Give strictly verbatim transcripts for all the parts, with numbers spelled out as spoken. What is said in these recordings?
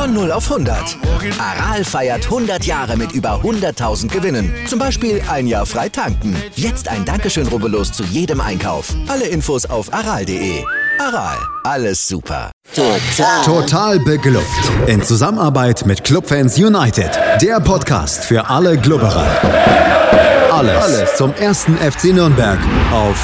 Von null auf hundert. Aral feiert hundert Jahre mit über hunderttausend Gewinnen. Zum Beispiel ein Jahr frei tanken. Jetzt ein Dankeschön, rubbellos zu jedem Einkauf. Alle Infos auf aral punkt de. Aral, alles super. Total. Total beglückt. In Zusammenarbeit mit Clubfans United. Der Podcast für alle Glubberer. Alles, alles zum ersten F C Nürnberg auf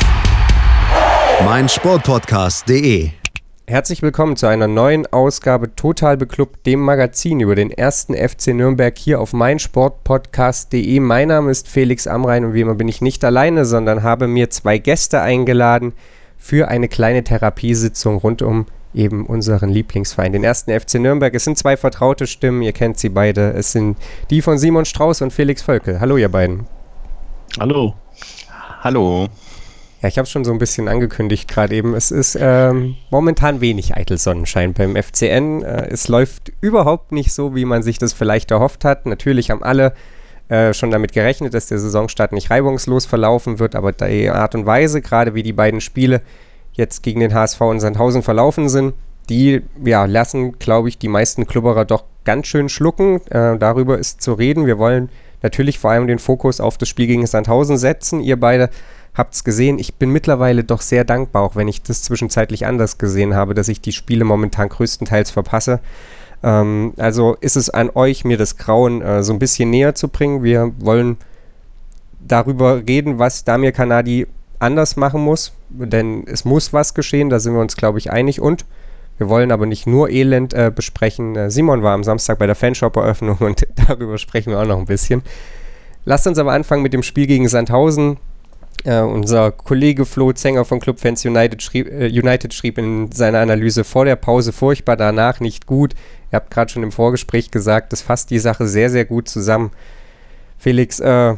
meinsportpodcast punkt de. Herzlich willkommen zu einer neuen Ausgabe Total beklubbt, dem Magazin über den ersten F C Nürnberg hier auf meinsportpodcast punkt de. Mein Name ist Felix Amrain und wie immer bin ich nicht alleine, sondern habe mir zwei Gäste eingeladen für eine kleine Therapiesitzung rund um eben unseren Lieblingsverein, den ersten F C Nürnberg. Es sind zwei vertraute Stimmen, ihr kennt sie beide. Es sind die von Simon Strauß und Felix Völkel. Hallo ihr beiden. Hallo. Hallo. Ja, ich habe es schon so ein bisschen angekündigt gerade eben. Es ist ähm, momentan wenig eitel Sonnenschein beim F C N. Äh, es läuft überhaupt nicht so, wie man sich das vielleicht erhofft hat. Natürlich haben alle äh, schon damit gerechnet, dass der Saisonstart nicht reibungslos verlaufen wird, aber die Art und Weise, gerade wie die beiden Spiele jetzt gegen den H S V und Sandhausen verlaufen sind, die ja, lassen, glaube ich, die meisten Klubberer doch ganz schön schlucken. Äh, darüber ist zu reden. Wir wollen natürlich vor allem den Fokus auf das Spiel gegen Sandhausen setzen. Ihr beide habt es gesehen. Ich bin mittlerweile doch sehr dankbar, auch wenn ich das zwischenzeitlich anders gesehen habe, dass ich die Spiele momentan größtenteils verpasse. Ähm, also ist es an euch, mir das Grauen äh, so ein bisschen näher zu bringen. Wir wollen darüber reden, was Damir Kanadi anders machen muss, denn es muss was geschehen, da sind wir uns, glaube ich, einig. Und wir wollen aber nicht nur Elend äh, besprechen. Äh, Simon war am Samstag bei der Fanshop-Eröffnung und darüber sprechen wir auch noch ein bisschen. Lasst uns aber anfangen mit dem Spiel gegen Sandhausen. Uh, unser Kollege Flo Zenger von Clubfans United schrieb, äh, United schrieb in seiner Analyse vor der Pause furchtbar, danach nicht gut. Ihr habt gerade schon im Vorgespräch gesagt, das fasst die Sache sehr, sehr gut zusammen. Felix, äh,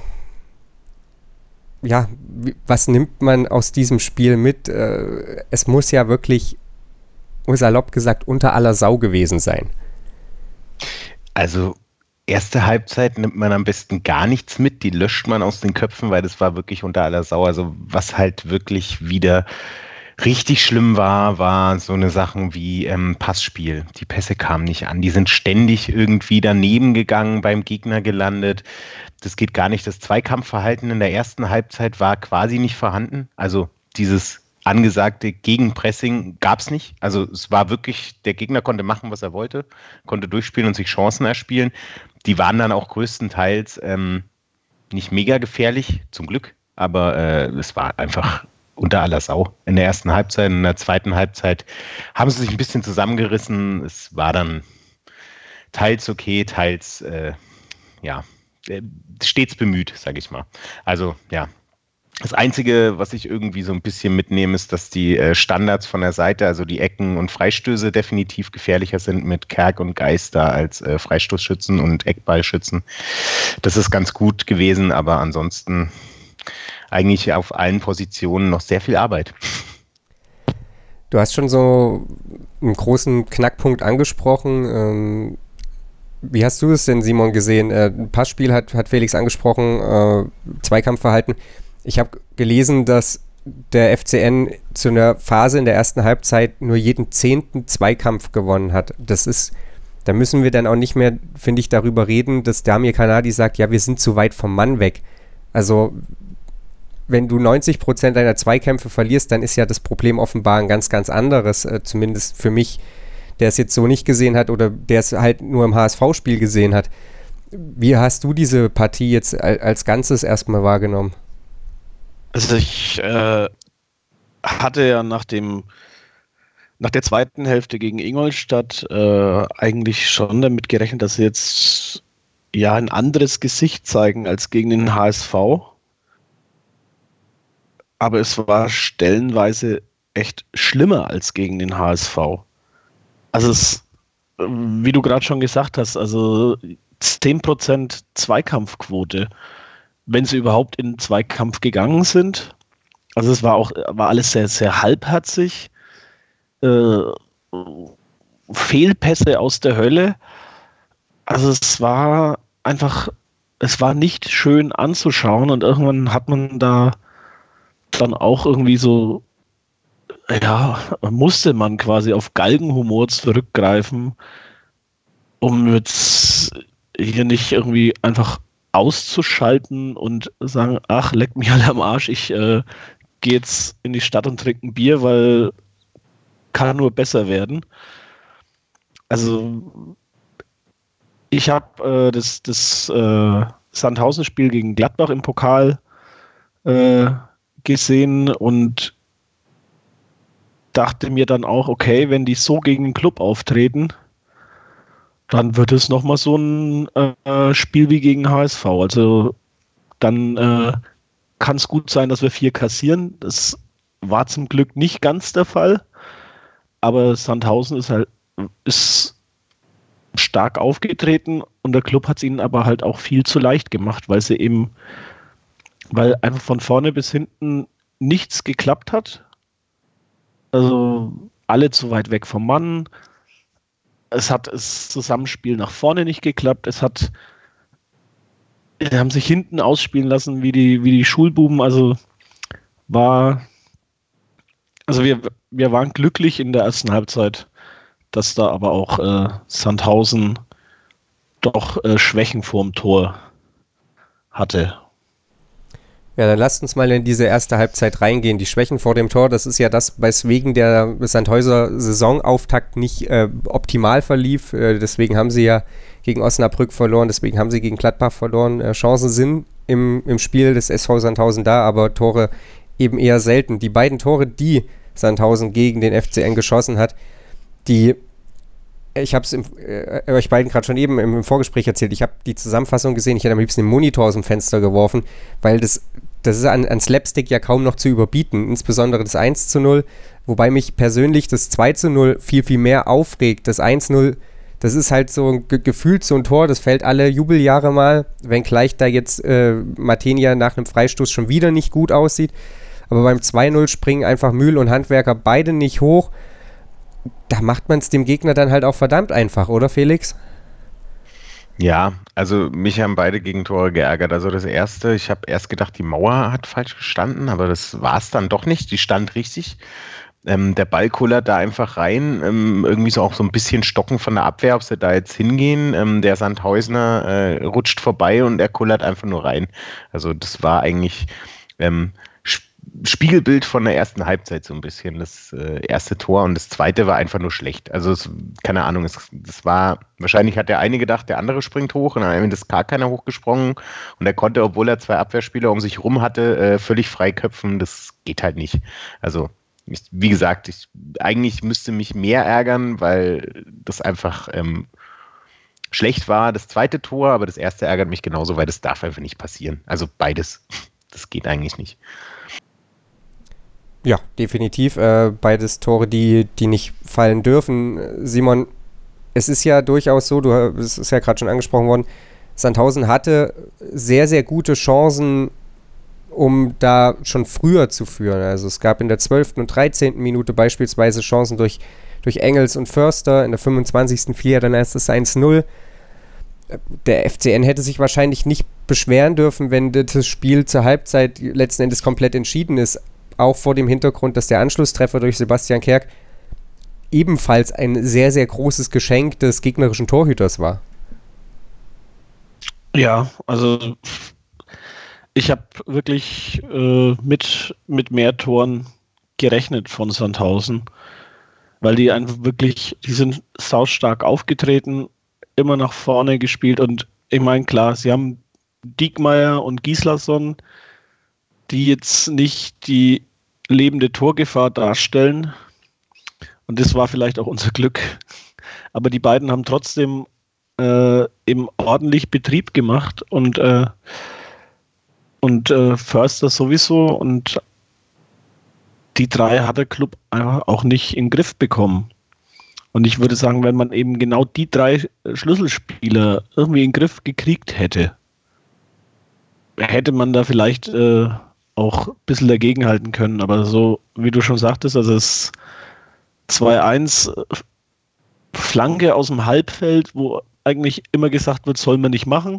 ja, w- was nimmt man aus diesem Spiel mit? Äh, es muss ja wirklich, salopp gesagt, unter aller Sau gewesen sein. Also erste Halbzeit nimmt man am besten gar nichts mit, die löscht man aus den Köpfen, weil das war wirklich unter aller Sau. Also was halt wirklich wieder richtig schlimm war, war so eine Sachen wie ähm, Passspiel. Die Pässe kamen nicht an, die sind ständig irgendwie daneben gegangen, beim Gegner gelandet. Das geht gar nicht. Das Zweikampfverhalten in der ersten Halbzeit war quasi nicht vorhanden. Also dieses angesagte Gegenpressing gab es nicht. Also es war wirklich, der Gegner konnte machen, was er wollte, konnte durchspielen und sich Chancen erspielen. Die waren dann auch größtenteils ähm, nicht mega gefährlich, zum Glück, aber äh, es war einfach unter aller Sau in der ersten Halbzeit. In der zweiten Halbzeit haben sie sich ein bisschen zusammengerissen. Es war dann teils okay, teils äh, ja, äh, stets bemüht, sage ich mal. Also ja, das Einzige, was ich irgendwie so ein bisschen mitnehme, ist, dass die äh, Standards von der Seite, also die Ecken und Freistöße definitiv gefährlicher sind mit Kerk und Geist da als äh, Freistoßschützen und Eckballschützen. Das ist ganz gut gewesen, aber ansonsten eigentlich auf allen Positionen noch sehr viel Arbeit. Du hast schon so einen großen Knackpunkt angesprochen. Ähm, wie hast du es denn, Simon, gesehen? Äh, Passspiel hat, hat Felix angesprochen, äh, Zweikampfverhalten. Ich habe gelesen, dass der F C N zu einer Phase in der ersten Halbzeit nur jeden zehnten Zweikampf gewonnen hat. Das ist, da müssen wir dann auch nicht mehr, finde ich, darüber reden, dass Damir Kanadi sagt, ja, wir sind zu weit vom Mann weg. Also, wenn du neunzig Prozent deiner Zweikämpfe verlierst, dann ist ja das Problem offenbar ein ganz, ganz anderes, äh, zumindest für mich, der es jetzt so nicht gesehen hat oder der es halt nur im H S V-Spiel gesehen hat. Wie hast du diese Partie jetzt als Ganzes erstmal wahrgenommen? Also ich äh, hatte ja nach dem nach der zweiten Hälfte gegen Ingolstadt äh, eigentlich schon damit gerechnet, dass sie jetzt ja ein anderes Gesicht zeigen als gegen den H S V. Aber es war stellenweise echt schlimmer als gegen den H S V. Also es, wie du gerade schon gesagt hast, also zehn Prozent Zweikampfquote, wenn sie überhaupt in den Zweikampf gegangen sind. Also es war auch war alles sehr, sehr halbherzig. Äh, Fehlpässe aus der Hölle. Also es war einfach, es war nicht schön anzuschauen und irgendwann hat man da dann auch irgendwie so, ja, musste man quasi auf Galgenhumor zurückgreifen um jetzt hier nicht irgendwie einfach auszuschalten und sagen, ach, leck mich alle am Arsch, ich äh, gehe jetzt in die Stadt und trinke ein Bier, weil kann nur besser werden. Also ich habe äh, das, das äh, Sandhausen-Spiel gegen Gladbach im Pokal äh, gesehen und dachte mir dann auch, okay, wenn die so gegen den Club auftreten, dann wird es nochmal so ein äh, Spiel wie gegen H S V. Also dann äh, kann es gut sein, dass wir vier kassieren. Das war zum Glück nicht ganz der Fall. Aber Sandhausen ist halt ist stark aufgetreten und der Club hat es ihnen aber halt auch viel zu leicht gemacht, weil sie eben, weil einfach von vorne bis hinten nichts geklappt hat. Also alle zu weit weg vom Mann. Es hat das Zusammenspiel nach vorne nicht geklappt. Es hat, die haben sich hinten ausspielen lassen wie die, wie die Schulbuben. Also war, also wir, wir waren glücklich in der ersten Halbzeit, dass da aber auch äh, Sandhausen doch äh, Schwächen vorm Tor hatte. Ja, dann lasst uns mal in diese erste Halbzeit reingehen. Die Schwächen vor dem Tor, das ist ja das, weswegen der Sandhäuser Saisonauftakt nicht äh, optimal verlief. Äh, deswegen haben sie ja gegen Osnabrück verloren, deswegen haben sie gegen Gladbach verloren. Äh, Chancen sind im, im Spiel des S V Sandhausen da, aber Tore eben eher selten. Die beiden Tore, die Sandhausen gegen den F C N geschossen hat, die, ich habe es äh, euch beiden gerade schon eben im, im Vorgespräch erzählt, ich habe die Zusammenfassung gesehen, ich hätte am liebsten den Monitor aus dem Fenster geworfen, weil das, das ist an, an Slapstick ja kaum noch zu überbieten, insbesondere das eins zu null, wobei mich persönlich das zwei zu null viel, viel mehr aufregt. Das eins zu null, das ist halt so ge- gefühlt so ein Tor, das fällt alle Jubeljahre mal, wenngleich da jetzt äh, Matenia nach einem Freistoß schon wieder nicht gut aussieht, aber beim zwei null springen einfach Mühl und Handwerker beide nicht hoch. Da macht man es dem Gegner dann halt auch verdammt einfach, oder Felix? Ja, also mich haben beide Gegentore geärgert. Also das erste, ich habe erst gedacht, die Mauer hat falsch gestanden, aber das war es dann doch nicht. Die stand richtig. Ähm, der Ball kullert da einfach rein. Ähm, irgendwie so auch so ein bisschen stocken von der Abwehr, ob sie da jetzt hingehen. Ähm, der Sandhäusner äh, rutscht vorbei und er kullert einfach nur rein. Also das war eigentlich ähm, Spiegelbild von der ersten Halbzeit so ein bisschen, das äh, erste Tor, und das zweite war einfach nur schlecht. Also es, keine Ahnung, es, das war, wahrscheinlich hat der eine gedacht, der andere springt hoch, und dann ist gar keiner hochgesprungen und er konnte, obwohl er zwei Abwehrspieler um sich rum hatte, äh, völlig frei köpfen. Das geht halt nicht. Also ich, wie gesagt, ich eigentlich müsste mich mehr ärgern, weil das einfach ähm, schlecht war, das zweite Tor, aber das erste ärgert mich genauso, weil das darf einfach nicht passieren. Also beides, das geht eigentlich nicht. Ja, definitiv. Äh, beides Tore, die, die nicht fallen dürfen. Simon, es ist ja durchaus so, du, es ist ja gerade schon angesprochen worden, Sandhausen hatte sehr, sehr gute Chancen, um da schon früher zu führen. Also es gab in der zwölften und dreizehnten Minute beispielsweise Chancen durch, durch Engels und Förster. In der fünfundzwanzigsten fiel ja dann erst das eins null. Der F C N hätte sich wahrscheinlich nicht beschweren dürfen, wenn das Spiel zur Halbzeit letzten Endes komplett entschieden ist. Auch vor dem Hintergrund, dass der Anschlusstreffer durch Sebastian Kerk ebenfalls ein sehr, sehr großes Geschenk des gegnerischen Torhüters war. Ja, also ich habe wirklich äh, mit, mit mehr Toren gerechnet von Sandhausen, weil die einfach wirklich, die sind saustark aufgetreten, immer nach vorne gespielt, und ich meine, klar, sie haben Diekmeyer und Gislason, die jetzt nicht die lebende Torgefahr darstellen. Und das war vielleicht auch unser Glück. Aber die beiden haben trotzdem äh, eben ordentlich Betrieb gemacht, und, äh, und äh, Förster sowieso. Und die drei hat der Club einfach auch nicht in den Griff bekommen. Und ich würde sagen, wenn man eben genau die drei Schlüsselspieler irgendwie in den Griff gekriegt hätte, hätte man da vielleicht äh, auch ein bisschen dagegenhalten können. Aber so, wie du schon sagtest, also das zwei eins Flanke aus dem Halbfeld, wo eigentlich immer gesagt wird, soll man nicht machen.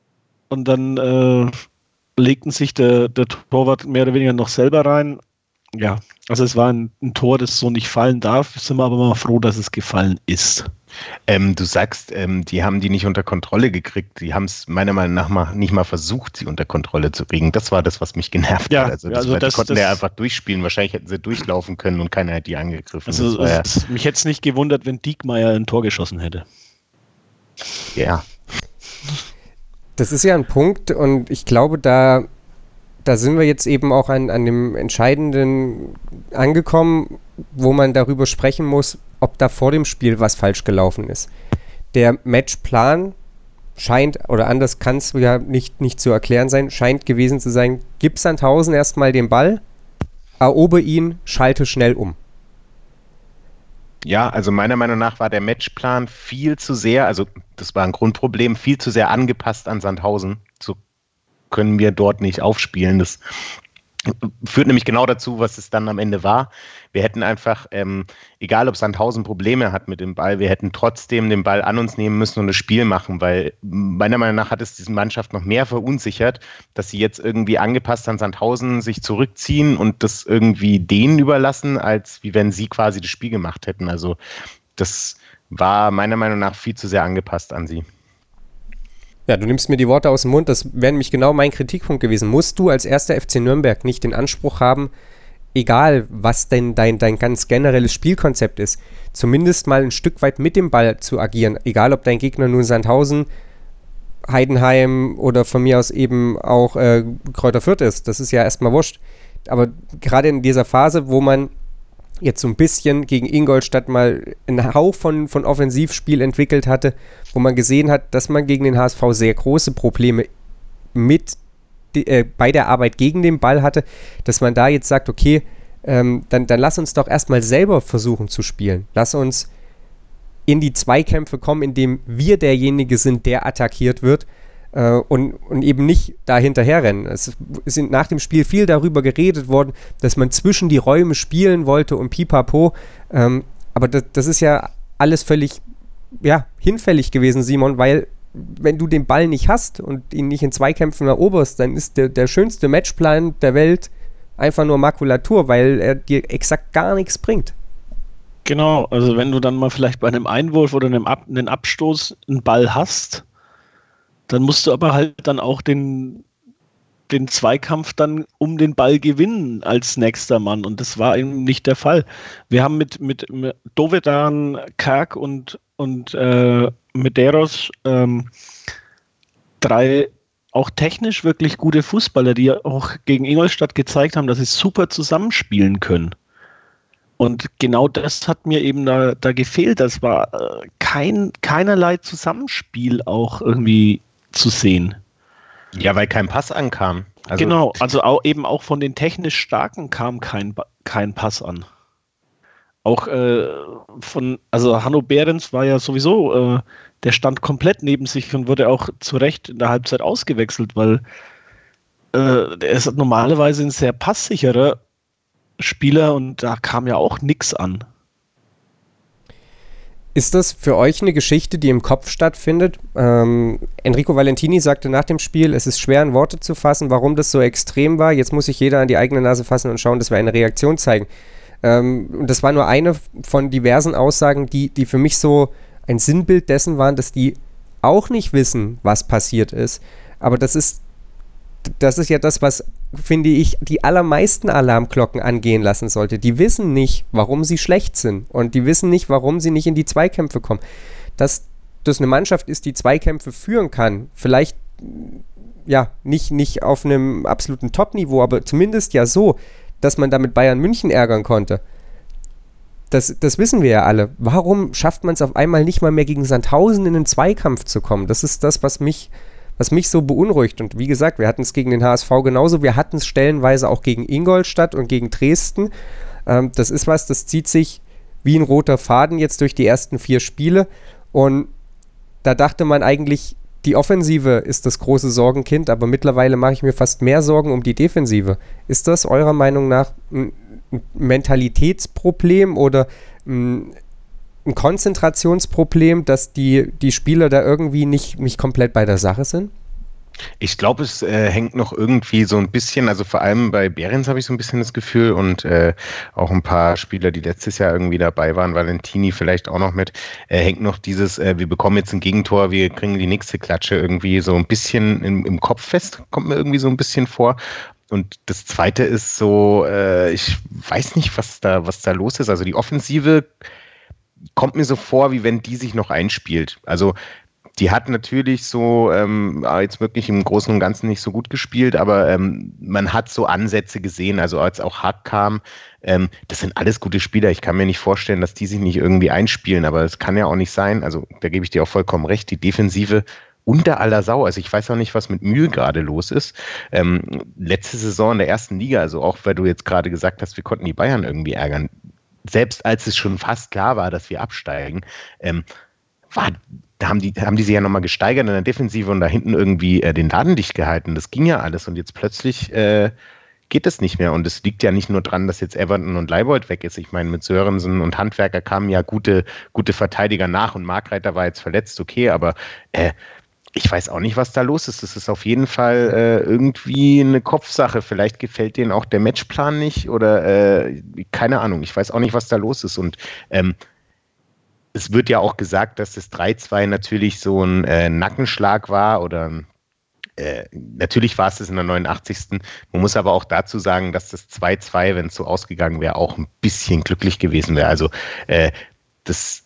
Und dann äh, legten sich der, der Torwart mehr oder weniger noch selber rein. Ja, also es war ein, ein Tor, das so nicht fallen darf, sind wir aber mal froh, dass es gefallen ist. Ähm, du sagst, ähm, die haben die nicht unter Kontrolle gekriegt. Die haben es meiner Meinung nach mal, nicht mal versucht, sie unter Kontrolle zu kriegen. Das war das, was mich genervt ja, hat. Also, das also war, das, die konnten das, ja einfach durchspielen. Wahrscheinlich hätten sie durchlaufen können und keiner hätte die angegriffen. Also das es, ja, mich hätte es nicht gewundert, wenn Diekmeyer ein Tor geschossen hätte. Ja. Das ist ja ein Punkt und ich glaube, da, da sind wir jetzt eben auch an, an dem Entscheidenden angekommen, wo man darüber sprechen muss, ob da vor dem Spiel was falsch gelaufen ist. Der Matchplan scheint, oder anders kann es ja nicht, nicht zu erklären sein, scheint gewesen zu sein, gib Sandhausen erstmal den Ball, erober ihn, schalte schnell um. Ja, also meiner Meinung nach war der Matchplan viel zu sehr, also das war ein Grundproblem, viel zu sehr angepasst an Sandhausen. So können wir dort nicht aufspielen. Das führt nämlich genau dazu, was es dann am Ende war. Wir hätten einfach, ähm, egal ob Sandhausen Probleme hat mit dem Ball, wir hätten trotzdem den Ball an uns nehmen müssen und das Spiel machen, weil meiner Meinung nach hat es diese Mannschaft noch mehr verunsichert, dass sie jetzt irgendwie angepasst an Sandhausen sich zurückziehen und das irgendwie denen überlassen, als wie wenn sie quasi das Spiel gemacht hätten. Also das war meiner Meinung nach viel zu sehr angepasst an sie. Ja, du nimmst mir die Worte aus dem Mund, das wäre nämlich genau mein Kritikpunkt gewesen. Musst du als erster F C Nürnberg nicht den Anspruch haben, egal was denn dein, dein ganz generelles Spielkonzept ist, zumindest mal ein Stück weit mit dem Ball zu agieren, egal ob dein Gegner nun Sandhausen, Heidenheim oder von mir aus eben auch äh, Kräuter Fürth ist, das ist ja erstmal wurscht. Aber gerade in dieser Phase, wo man jetzt so ein bisschen gegen Ingolstadt mal einen Hauch von, von Offensivspiel entwickelt hatte, wo man gesehen hat, dass man gegen den H S V sehr große Probleme mit die, äh, bei der Arbeit gegen den Ball hatte, dass man da jetzt sagt, okay, ähm, dann, dann lass uns doch erstmal selber versuchen zu spielen. Lass uns in die Zweikämpfe kommen, indem wir derjenige sind, der attackiert wird, äh, und, und eben nicht da hinterherrennen. Es ist nach dem Spiel viel darüber geredet worden, dass man zwischen die Räume spielen wollte und pipapo, ähm, aber das, das ist ja alles völlig ja, hinfällig gewesen, Simon, weil wenn du den Ball nicht hast und ihn nicht in Zweikämpfen eroberst, dann ist der, der schönste Matchplan der Welt einfach nur Makulatur, weil er dir exakt gar nichts bringt. Genau, also wenn du dann mal vielleicht bei einem Einwurf oder einem, Ab- einem Abstoß einen Ball hast, dann musst du aber halt dann auch den, den Zweikampf dann um den Ball gewinnen als nächster Mann. Und das war eben nicht der Fall. Wir haben mit, mit, mit Dovedan, Kerk und, und äh, Medeiros ähm, drei auch technisch wirklich gute Fußballer, die ja auch gegen Ingolstadt gezeigt haben, dass sie super zusammenspielen können. Und genau das hat mir eben da, da gefehlt. Das war äh, kein, keinerlei Zusammenspiel auch irgendwie zu sehen. Ja, weil kein Pass ankam. Also genau, also auch, eben auch von den technisch Starken kam kein, kein Pass an. Auch äh, von, also Hanno Behrens war ja sowieso, äh, der stand komplett neben sich und wurde auch zu Recht in der Halbzeit ausgewechselt, weil äh, der ist normalerweise ein sehr passsicherer Spieler und da kam ja auch nichts an. Ist das für euch eine Geschichte, die im Kopf stattfindet? Ähm, Enrico Valentini sagte nach dem Spiel, es ist schwer in Worte zu fassen, warum das so extrem war. Jetzt muss sich jeder an die eigene Nase fassen und schauen, dass wir eine Reaktion zeigen. Ähm, und das war nur eine von diversen Aussagen, die, die für mich so ein Sinnbild dessen waren, dass die auch nicht wissen, was passiert ist. Aber das ist, das ist ja das, was, finde ich, die allermeisten Alarmglocken angehen lassen sollte. Die wissen nicht, warum sie schlecht sind. Und die wissen nicht, warum sie nicht in die Zweikämpfe kommen. Dass das eine Mannschaft ist, die Zweikämpfe führen kann, vielleicht ja nicht, nicht auf einem absoluten Top-Niveau, aber zumindest ja so, dass man damit Bayern München ärgern konnte. Das, das wissen wir ja alle. Warum schafft man es auf einmal nicht mal mehr gegen Sandhausen in den Zweikampf zu kommen? Das ist das, was mich was mich so beunruhigt. Und wie gesagt, wir hatten es gegen den H S V genauso, wir hatten es stellenweise auch gegen Ingolstadt und gegen Dresden. Ähm, das ist was, das zieht sich wie ein roter Faden jetzt durch die ersten vier Spiele. Und da dachte man eigentlich, die Offensive ist das große Sorgenkind, aber mittlerweile mache ich mir fast mehr Sorgen um die Defensive. Ist das eurer Meinung nach ein, ein Mentalitätsproblem oder ein ein Konzentrationsproblem, dass die, die Spieler da irgendwie nicht, nicht komplett bei der Sache sind? Ich glaube, es äh, hängt noch irgendwie so ein bisschen, also vor allem bei Behrens habe ich so ein bisschen das Gefühl und äh, auch ein paar Spieler, die letztes Jahr irgendwie dabei waren, Valentini vielleicht auch noch mit, äh, hängt noch dieses, äh, wir bekommen jetzt ein Gegentor, wir kriegen die nächste Klatsche irgendwie so ein bisschen im, im Kopf fest, kommt mir irgendwie so ein bisschen vor. Und das Zweite ist so, äh, ich weiß nicht, was da, was da los ist. Also die Offensive kommt mir so vor, wie wenn die sich noch einspielt. Also die hat natürlich so ähm, jetzt wirklich im Großen und Ganzen nicht so gut gespielt, aber ähm, man hat so Ansätze gesehen, also als auch Hack kam, ähm, das sind alles gute Spieler. Ich kann mir nicht vorstellen, dass die sich nicht irgendwie einspielen, aber es kann ja auch nicht sein. Also da gebe ich dir auch vollkommen recht, die Defensive unter aller Sau. Also ich weiß auch nicht, was mit Mühl gerade los ist. Ähm, letzte Saison in der ersten Liga, also auch weil du jetzt gerade gesagt hast, wir konnten die Bayern irgendwie ärgern, selbst als es schon fast klar war, dass wir absteigen, ähm, war Da haben die, haben die sich ja nochmal gesteigert in der Defensive und da hinten irgendwie äh, den Laden dicht gehalten. Das ging ja alles und jetzt plötzlich äh, geht es nicht mehr. Und es liegt ja nicht nur dran, dass jetzt Everton und Leibold weg ist. Ich meine, mit Sörensen und Handwerker kamen ja gute, gute Verteidiger nach und Markreiter war jetzt verletzt, okay, aber äh, ich weiß auch nicht, was da los ist. Das ist auf jeden Fall äh, irgendwie eine Kopfsache. Vielleicht gefällt denen auch der Matchplan nicht oder äh, keine Ahnung. Ich weiß auch nicht, was da los ist. Und ähm, es wird ja auch gesagt, dass das drei zwei natürlich so ein äh, Nackenschlag war oder äh, natürlich war es das in der neunundachtzigsten Man muss aber auch dazu sagen, dass das zwei zwei, wenn es so ausgegangen wäre, auch ein bisschen glücklich gewesen wäre. Also äh, das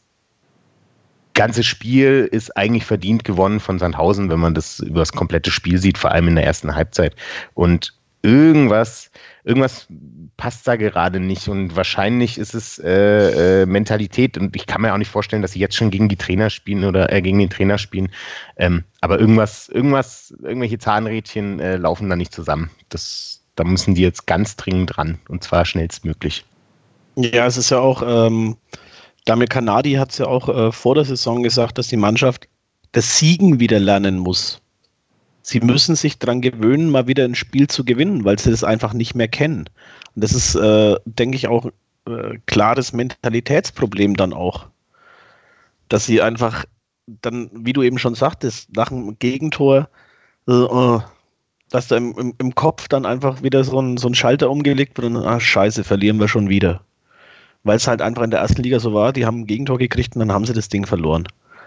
ganze Spiel ist eigentlich verdient gewonnen von Sandhausen, wenn man das über das komplette Spiel sieht, vor allem in der ersten Halbzeit. Und irgendwas, irgendwas passt da gerade nicht und wahrscheinlich ist es äh, äh, Mentalität und ich kann mir auch nicht vorstellen, dass sie jetzt schon gegen die Trainer spielen oder äh, gegen den Trainer spielen. Ähm, aber irgendwas, irgendwas, irgendwelche Zahnrädchen äh, laufen da nicht zusammen. Das, da müssen die jetzt ganz dringend ran und zwar schnellstmöglich. Ja, es ist ja auch, ähm, Damir Kanadi hat es ja auch äh, vor der Saison gesagt, dass die Mannschaft das Siegen wieder lernen muss. Sie müssen sich daran gewöhnen, mal wieder ein Spiel zu gewinnen, weil sie das einfach nicht mehr kennen. Und das ist, äh, denke ich, auch äh, klares Mentalitätsproblem dann auch. Dass sie einfach dann, wie du eben schon sagtest, nach dem Gegentor, äh, dass da im, im, im Kopf dann einfach wieder so ein, so ein Schalter umgelegt wird und, ah, scheiße, verlieren wir schon wieder. Weil es halt einfach in der ersten Liga so war, die haben ein Gegentor gekriegt und dann haben sie das Ding verloren.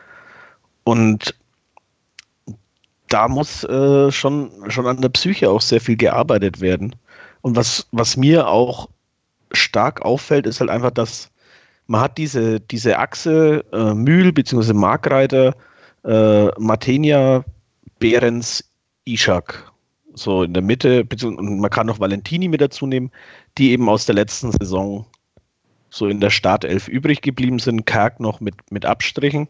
Und da muss äh, schon, schon an der Psyche auch sehr viel gearbeitet werden. Und was, was mir auch stark auffällt, ist halt einfach, dass man hat diese, diese Achse äh, Mühl bzw. Markreiter, äh, Matenia, Behrens, Ishak. So in der Mitte, und man kann noch Valentini mit dazu nehmen, die eben aus der letzten Saison so in der Startelf übrig geblieben sind, Kerk noch mit, mit Abstrichen.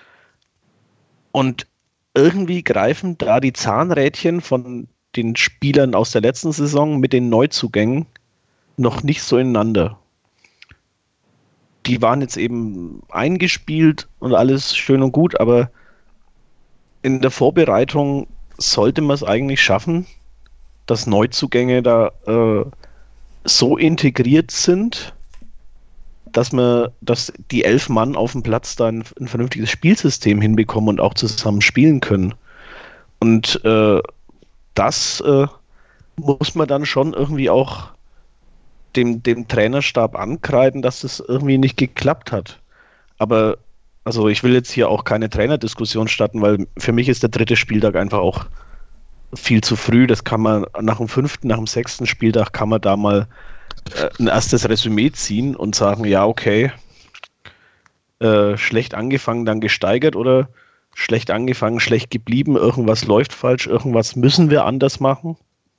Und irgendwie greifen da die Zahnrädchen von den Spielern aus der letzten Saison mit den Neuzugängen noch nicht so ineinander. Die waren jetzt eben eingespielt und alles schön und gut, aber in der Vorbereitung sollte man es eigentlich schaffen, dass Neuzugänge da äh, so integriert sind, dass man, dass die elf Mann auf dem Platz da ein, ein vernünftiges Spielsystem hinbekommen und auch zusammen spielen können. Und äh, das äh, muss man dann schon irgendwie auch dem, dem Trainerstab ankreiden, dass das irgendwie nicht geklappt hat. Aber also ich will jetzt hier auch keine Trainerdiskussion starten, weil für mich ist der dritte Spieltag einfach auch viel zu früh. Das kann man nach dem fünften, nach dem sechsten Spieltag kann man da mal ein erstes Resümee ziehen und sagen, ja, okay, äh, schlecht angefangen, dann gesteigert oder schlecht angefangen, schlecht geblieben, irgendwas läuft falsch, irgendwas müssen wir anders machen.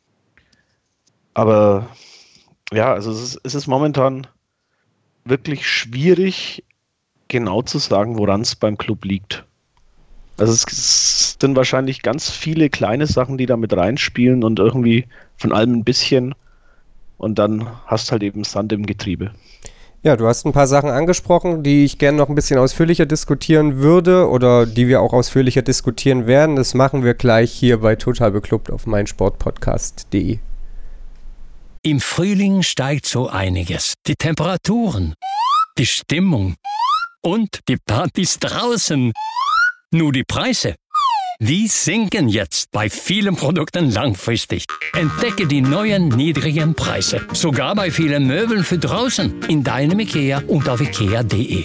Aber ja, also es ist, es ist momentan wirklich schwierig, genau zu sagen, woran es beim Club liegt. Also es sind wahrscheinlich ganz viele kleine Sachen, die da mit reinspielen und irgendwie von allem ein bisschen. Und dann hast halt eben Sand im Getriebe. Ja, du hast ein paar Sachen angesprochen, die ich gerne noch ein bisschen ausführlicher diskutieren würde oder die wir auch ausführlicher diskutieren werden. Das machen wir gleich hier bei Total Beklubbt auf meinsportpodcast punkt de. Im Frühling steigt so einiges. Die Temperaturen, die Stimmung und die Partys draußen. Nur die Preise, Die sinken jetzt bei vielen Produkten langfristig. Entdecke die neuen niedrigen Preise. Sogar bei vielen Möbeln für draußen. In deinem IKEA und auf ikea punkt de.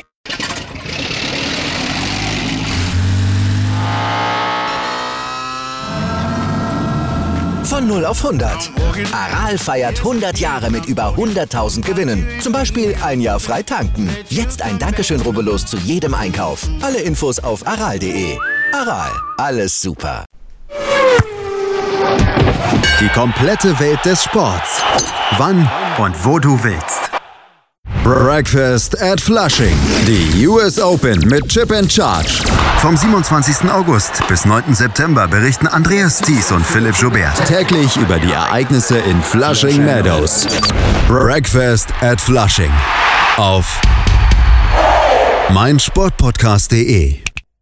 Von null auf hundert. Aral feiert hundert Jahre mit über hunderttausend Gewinnen. Zum Beispiel ein Jahr frei tanken. Jetzt ein Dankeschön, rubbellos zu jedem Einkauf. Alle Infos auf aral punkt de. Aral, alles super. Die komplette Welt des Sports. Wann und wo du willst. Breakfast at Flushing. Die U S Open mit Chip and Charge. Vom siebenundzwanzigsten August bis neunten September berichten Andreas Thies und Philipp Joubert täglich über die Ereignisse in Flushing Meadows. Breakfast at Flushing. Auf meinsportpodcast punkt de.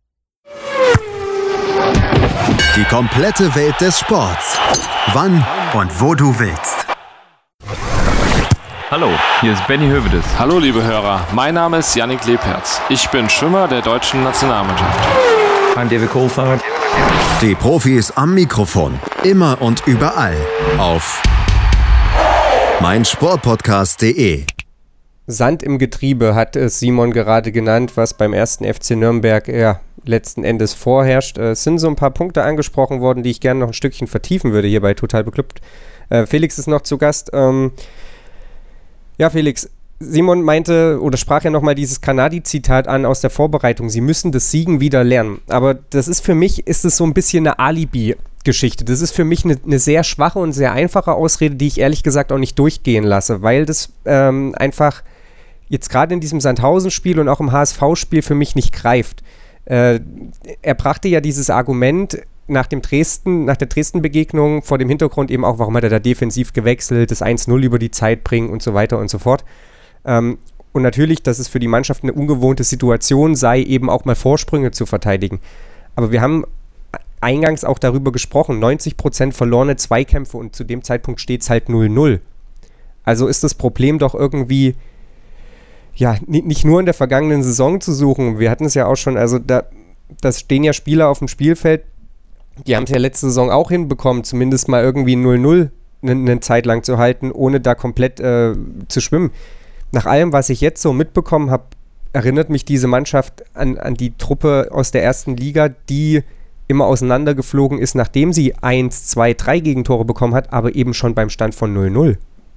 Die komplette Welt des Sports. Wann und wo du willst. Hallo, hier ist Benny Hövedes. Hallo liebe Hörer, mein Name ist Yannick Lebherz. Ich bin Schwimmer der deutschen Nationalmannschaft. I'm David Kohlfahrt. Die Profis am Mikrofon. Immer und überall. Auf meinsportpodcast punkt de. Sand im Getriebe hat es Simon gerade genannt, was beim ersten F C Nürnberg ja, letzten Endes vorherrscht. Es sind so ein paar Punkte angesprochen worden, die ich gerne noch ein Stückchen vertiefen würde hier bei Total Beklubbt. Äh, Felix ist noch zu Gast. Ähm, ja, Felix, Simon meinte oder sprach ja nochmal dieses Kanadi-Zitat an aus der Vorbereitung. Sie müssen das Siegen wieder lernen. Aber das ist für mich, ist es so ein bisschen eine Alibi-Geschichte. Das ist für mich eine, eine sehr schwache und sehr einfache Ausrede, die ich ehrlich gesagt auch nicht durchgehen lasse, weil das ähm, einfach jetzt gerade in diesem Sandhausen-Spiel und auch im H S V-Spiel für mich nicht greift. Äh, er brachte ja dieses Argument nach dem Dresden, nach der Dresden-Begegnung vor dem Hintergrund eben auch, warum hat er da defensiv gewechselt, das eins null über die Zeit bringen und so weiter und so fort. Ähm, und natürlich, dass es für die Mannschaft eine ungewohnte Situation sei, eben auch mal Vorsprünge zu verteidigen. Aber wir haben eingangs auch darüber gesprochen, neunzig Prozent verlorene Zweikämpfe und zu dem Zeitpunkt steht es halt null null. Also ist das Problem doch irgendwie ja, nicht nur in der vergangenen Saison zu suchen. Wir hatten es ja auch schon, also da das stehen ja Spieler auf dem Spielfeld, die haben es ja letzte Saison auch hinbekommen, zumindest mal irgendwie null null eine, eine Zeit lang zu halten, ohne da komplett äh, zu schwimmen. Nach allem, was ich jetzt so mitbekommen habe, erinnert mich diese Mannschaft an, an die Truppe aus der ersten Liga, die immer auseinandergeflogen ist, nachdem sie eins, zwei, drei Gegentore bekommen hat, aber eben schon beim Stand von null null.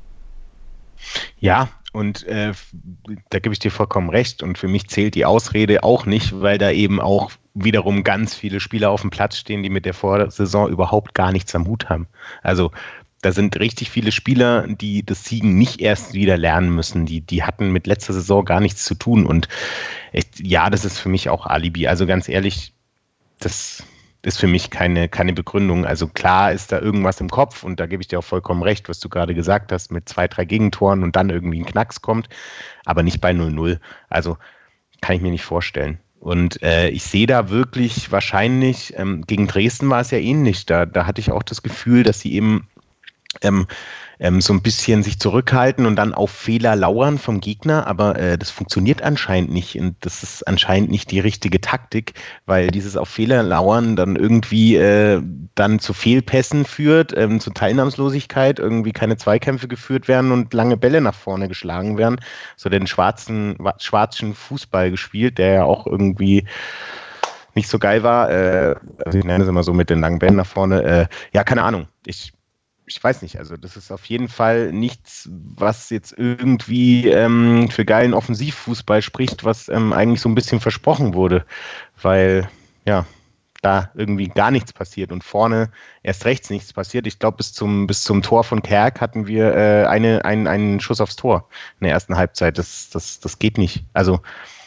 Ja, und äh, da gebe ich dir vollkommen recht. Und für mich zählt die Ausrede auch nicht, weil da eben auch wiederum ganz viele Spieler auf dem Platz stehen, die mit der Vorsaison überhaupt gar nichts am Hut haben. Also da sind richtig viele Spieler, die das Siegen nicht erst wieder lernen müssen. Die, die hatten mit letzter Saison gar nichts zu tun. Und echt, ja, das ist für mich auch Alibi. Also ganz ehrlich, das ist für mich keine, keine Begründung. Also klar ist da irgendwas im Kopf und da gebe ich dir auch vollkommen recht, was du gerade gesagt hast, mit zwei, drei Gegentoren und dann irgendwie ein Knacks kommt, aber nicht bei null null. Also kann ich mir nicht vorstellen. Und äh, ich sehe da wirklich wahrscheinlich, ähm, gegen Dresden war es ja ähnlich, da, da hatte ich auch das Gefühl, dass sie eben ähm, ähm, so ein bisschen sich zurückhalten und dann auf Fehler lauern vom Gegner, aber äh, das funktioniert anscheinend nicht und das ist anscheinend nicht die richtige Taktik, weil dieses auf Fehler lauern dann irgendwie äh, dann zu Fehlpässen führt, ähm, zu Teilnahmslosigkeit, irgendwie keine Zweikämpfe geführt werden und lange Bälle nach vorne geschlagen werden, so den schwarzen, schwarzen Fußball gespielt, der ja auch irgendwie nicht so geil war, äh, also ich nenne es immer so mit den langen Bällen nach vorne, äh, ja, keine Ahnung, ich Ich weiß nicht, also das ist auf jeden Fall nichts, was jetzt irgendwie ähm, für geilen Offensivfußball spricht, was ähm, eigentlich so ein bisschen versprochen wurde, weil ja, da irgendwie gar nichts passiert und vorne erst rechts nichts passiert. Ich glaube, bis zum, bis zum Tor von Kerk hatten wir äh, eine, ein, einen Schuss aufs Tor in der ersten Halbzeit. Das, das, das geht nicht. Also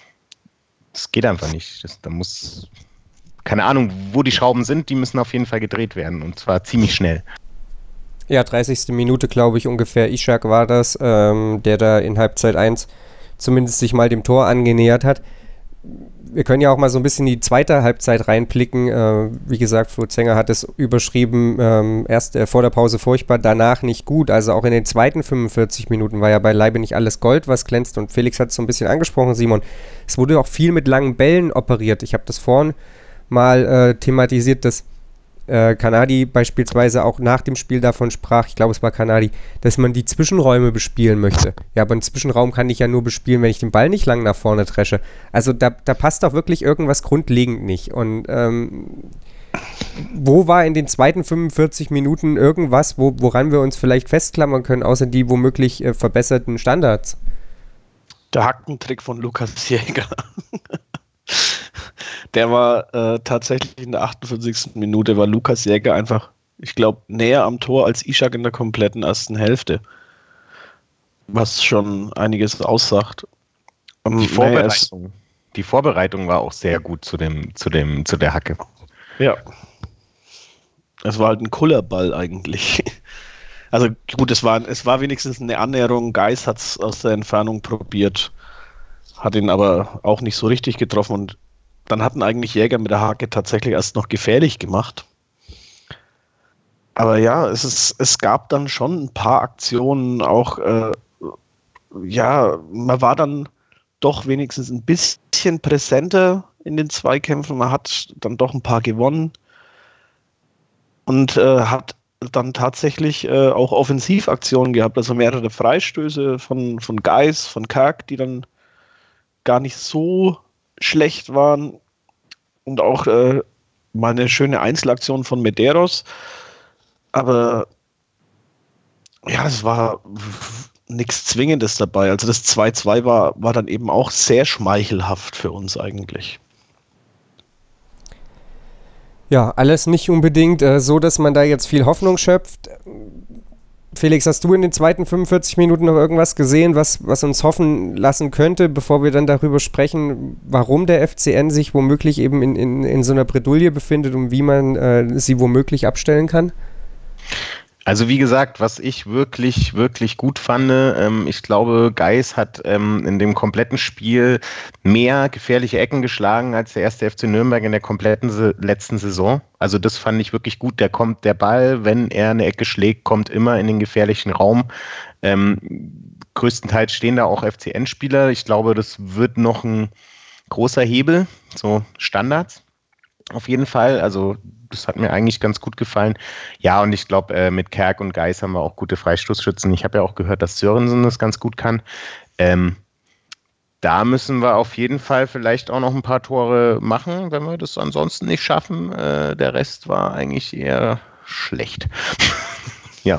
das geht einfach nicht. Das, da muss, keine Ahnung, wo die Schrauben sind, die müssen auf jeden Fall gedreht werden und zwar ziemlich schnell. Ja, dreißigste Minute, glaube ich, ungefähr. Ishak war das, ähm, der da in Halbzeit eins zumindest sich mal dem Tor angenähert hat. Wir können ja auch mal so ein bisschen in die zweite Halbzeit reinblicken. Äh, wie gesagt, Flo Zenger hat es überschrieben, ähm, erst äh, vor der Pause furchtbar, danach nicht gut. Also auch in den zweiten fünfundvierzig Minuten war ja beileibe nicht alles Gold, was glänzt. Und Felix hat es so ein bisschen angesprochen, Simon. Es wurde auch viel mit langen Bällen operiert. Ich habe das vorhin mal äh, thematisiert, dass äh, Kanadi beispielsweise auch nach dem Spiel davon sprach, ich glaube es war Kanadi, dass man die Zwischenräume bespielen möchte. Ja, aber einen Zwischenraum kann ich ja nur bespielen, wenn ich den Ball nicht lang nach vorne dresche. Also da, da passt doch wirklich irgendwas grundlegend nicht. Und ähm, wo war in den zweiten fünfundvierzig Minuten irgendwas, wo, woran wir uns vielleicht festklammern können, außer die womöglich äh, verbesserten Standards? Der Hackentrick von Lukas Jäger. Der war äh, tatsächlich in der achtundvierzigsten Minute war Lukas Jäger einfach, ich glaube, näher am Tor als Ishak in der kompletten ersten Hälfte. Was schon einiges aussagt. Die Vorbereitung, die Vorbereitung war auch sehr gut zu dem, zu dem, zu der Hacke. Ja. Es war halt ein Kullerball eigentlich. Also gut, es war, es war wenigstens eine Annäherung. Geis hat es aus der Entfernung probiert, hat ihn aber auch nicht so richtig getroffen und dann hatten eigentlich Jäger mit der Hake tatsächlich erst noch gefährlich gemacht. Aber ja, es, ist, es gab dann schon ein paar Aktionen, auch äh, ja, man war dann doch wenigstens ein bisschen präsenter in den Zweikämpfen, man hat dann doch ein paar gewonnen und äh, hat dann tatsächlich äh, auch Offensivaktionen gehabt, also mehrere Freistöße von, von Geis, von Kirk, die dann gar nicht so schlecht waren und auch äh, mal eine schöne Einzelaktion von Medeiros, aber ja, es war nichts Zwingendes dabei, also das zwei zwei war, war dann eben auch sehr schmeichelhaft für uns eigentlich. Ja, alles nicht unbedingt äh, so, dass man da jetzt viel Hoffnung schöpft. Felix, hast du in den zweiten fünfundvierzig Minuten noch irgendwas gesehen, was, was uns hoffen lassen könnte, bevor wir dann darüber sprechen, warum der F C N sich womöglich eben in, in, in so einer Bredouille befindet und wie man äh, sie womöglich abstellen kann? Also wie gesagt, was ich wirklich, wirklich gut fand, ähm, ich glaube, Geis hat ähm, in dem kompletten Spiel mehr gefährliche Ecken geschlagen als der erste F C Nürnberg in der kompletten se- letzten Saison. Also das fand ich wirklich gut. Der kommt, der Ball, wenn er eine Ecke schlägt, kommt immer in den gefährlichen Raum. Ähm, größtenteils stehen da auch F C N-Spieler. Ich glaube, das wird noch ein großer Hebel, so Standards. Auf jeden Fall, also das hat mir eigentlich ganz gut gefallen. Ja, und ich glaube, äh, mit Kirk und Geis haben wir auch gute Freistoßschützen. Ich habe ja auch gehört, dass Sörensen das ganz gut kann. Ähm, da müssen wir auf jeden Fall vielleicht auch noch ein paar Tore machen, wenn wir das ansonsten nicht schaffen. Äh, der Rest war eigentlich eher schlecht. Ja.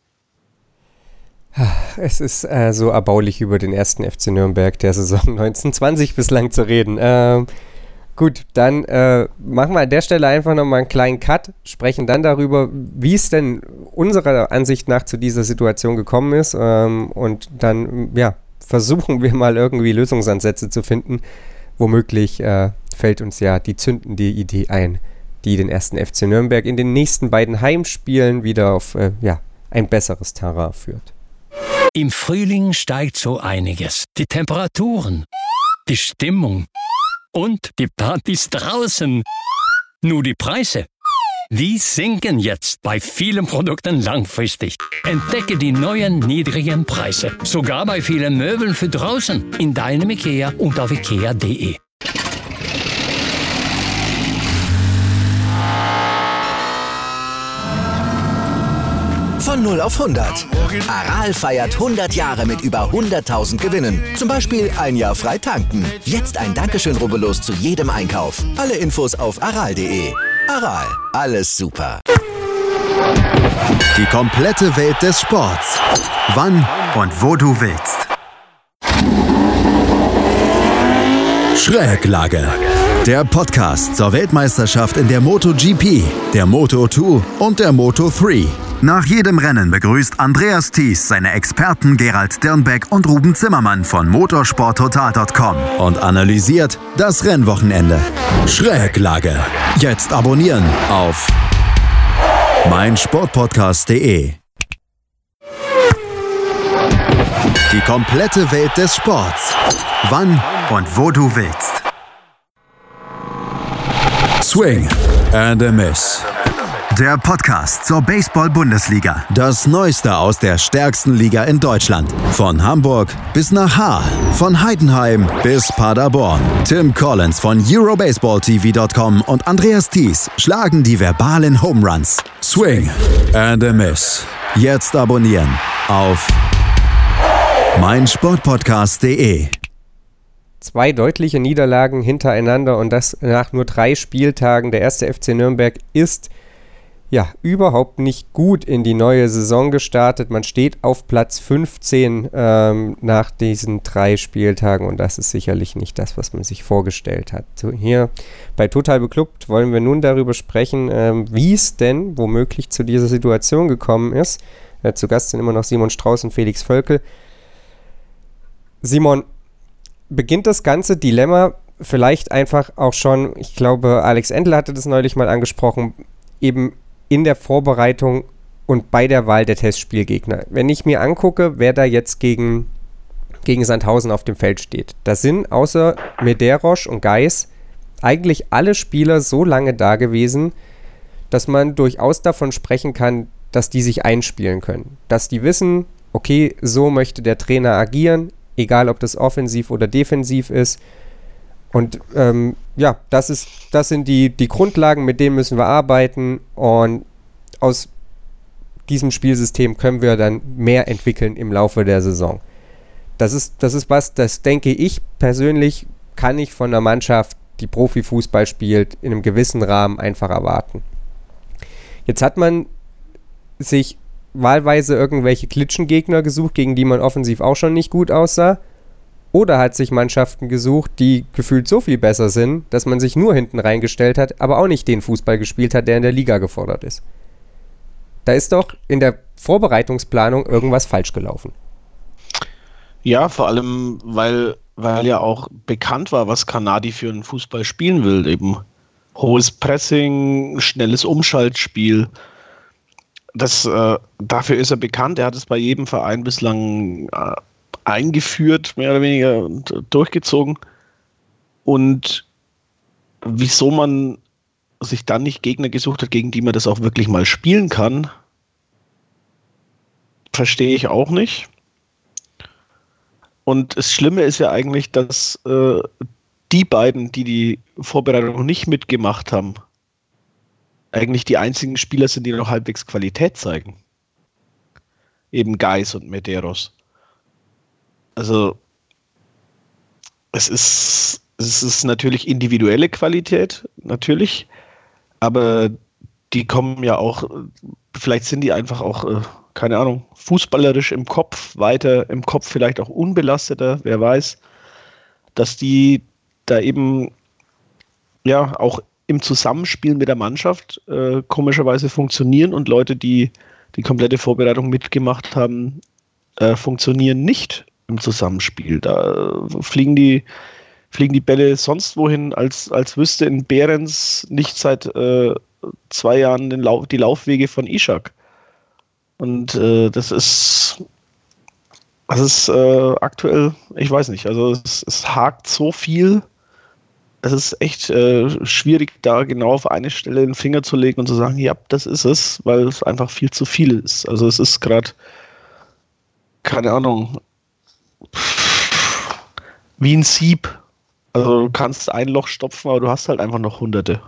Es ist äh, so erbaulich, über den ersten F C Nürnberg der Saison neunzehn zwanzig bislang zu reden. Ähm, Gut, dann äh, machen wir an der Stelle einfach nochmal einen kleinen Cut, sprechen dann darüber, wie es denn unserer Ansicht nach zu dieser Situation gekommen ist ähm, und dann ja, versuchen wir mal irgendwie Lösungsansätze zu finden. Womöglich äh, fällt uns ja die zündende Idee ein, die den ersten F C Nürnberg in den nächsten beiden Heimspielen wieder auf äh, ja, ein besseres Terrain führt. Im Frühling steigt so einiges. Die Temperaturen, die Stimmung und die Partys draußen. Nur die Preise, die sinken jetzt bei vielen Produkten langfristig. Entdecke die neuen niedrigen Preise. Sogar bei vielen Möbeln für draußen. In deinem IKEA und auf ikea punkt de. Von null auf hundert. Aral feiert hundert Jahre mit über hunderttausend Gewinnen. Zum Beispiel ein Jahr frei tanken. Jetzt ein Dankeschön, rubbellos zu jedem Einkauf. Alle Infos auf aral punkt de. Aral, alles super. Die komplette Welt des Sports. Wann und wo du willst. Schräglage. Der Podcast zur Weltmeisterschaft in der MotoGP, der Moto zwei und der Moto drei. Nach jedem Rennen begrüßt Andreas Thies seine Experten Gerald Dirnbeck und Ruben Zimmermann von motorsporttotal punkt com und analysiert das Rennwochenende. Schräglage. Jetzt abonnieren auf meinsportpodcast punkt de. Die komplette Welt des Sports. Wann und wo du willst. Swing and a Miss. Der Podcast zur Baseball-Bundesliga. Das Neueste aus der stärksten Liga in Deutschland. Von Hamburg bis nach Haar. Von Heidenheim bis Paderborn. Tim Collins von Eurobaseball T V Punkt com und Andreas Thies schlagen die verbalen Homeruns. Swing and a Miss. Jetzt abonnieren auf meinsportpodcast punkt de. Zwei deutliche Niederlagen hintereinander und das nach nur drei Spieltagen. Der erste F C Nürnberg ist ja überhaupt nicht gut in die neue Saison gestartet. Man steht auf Platz fünfzehn ähm, nach diesen drei Spieltagen und das ist sicherlich nicht das, was man sich vorgestellt hat. So, hier bei Total Beklubbt wollen wir nun darüber sprechen, ähm, wie es denn womöglich zu dieser Situation gekommen ist. Äh, zu Gast sind immer noch Simon Strauß und Felix Völkel. Simon, beginnt das ganze Dilemma vielleicht einfach auch schon, ich glaube, Alex Endl hatte das neulich mal angesprochen, eben in der Vorbereitung und bei der Wahl der Testspielgegner. Wenn ich mir angucke, wer da jetzt gegen, gegen Sandhausen auf dem Feld steht, da sind außer Medeiros und Geis eigentlich alle Spieler so lange da gewesen, dass man durchaus davon sprechen kann, dass die sich einspielen können. Dass die wissen, okay, so möchte der Trainer agieren, egal ob das offensiv oder defensiv ist. Und ähm, ja, das ist, das sind die, die Grundlagen, mit denen müssen wir arbeiten und aus diesem Spielsystem können wir dann mehr entwickeln im Laufe der Saison. Das ist, das ist was, das denke ich persönlich, kann ich von einer Mannschaft, die Profifußball spielt, in einem gewissen Rahmen einfach erwarten. Jetzt hat man sich wahlweise irgendwelche Klitschengegner gesucht, gegen die man offensiv auch schon nicht gut aussah. Oder hat sich Mannschaften gesucht, die gefühlt so viel besser sind, dass man sich nur hinten reingestellt hat, aber auch nicht den Fußball gespielt hat, der in der Liga gefordert ist. Da ist doch in der Vorbereitungsplanung irgendwas falsch gelaufen. Ja, vor allem, weil, weil ja auch bekannt war, was Kanadi für einen Fußball spielen will. Eben hohes Pressing, schnelles Umschaltspiel. Das, äh, dafür ist er bekannt. Er hat es bei jedem Verein bislang äh, eingeführt, mehr oder weniger, und durchgezogen. Und wieso man sich dann nicht Gegner gesucht hat, gegen die man das auch wirklich mal spielen kann, verstehe ich auch nicht. Und das Schlimme ist ja eigentlich, dass äh, die beiden, die die Vorbereitung nicht mitgemacht haben, eigentlich die einzigen Spieler sind, die noch halbwegs Qualität zeigen. Eben Geis und Medeiros. Also es ist, es ist natürlich individuelle Qualität, natürlich, aber die kommen ja auch, vielleicht sind die einfach auch, keine Ahnung, fußballerisch im Kopf, weiter im Kopf vielleicht auch unbelasteter, wer weiß, dass die da eben ja auch im Zusammenspiel mit der Mannschaft äh, komischerweise funktionieren und Leute, die die komplette Vorbereitung mitgemacht haben, äh, funktionieren nicht im Zusammenspiel. Da äh, fliegen die fliegen die Bälle sonst wohin, als, als wüsste in Behrens nicht seit äh, zwei Jahren den Lau- die Laufwege von Ishak. Und äh, das ist das ist äh, aktuell, ich weiß nicht, also es, es hakt so viel. Es ist echt äh, schwierig, da genau auf eine Stelle den Finger zu legen und zu sagen, ja, das ist es, weil es einfach viel zu viel ist. Also es ist gerade, keine Ahnung, wie ein Sieb. Also du kannst ein Loch stopfen, aber du hast halt einfach noch Hunderte.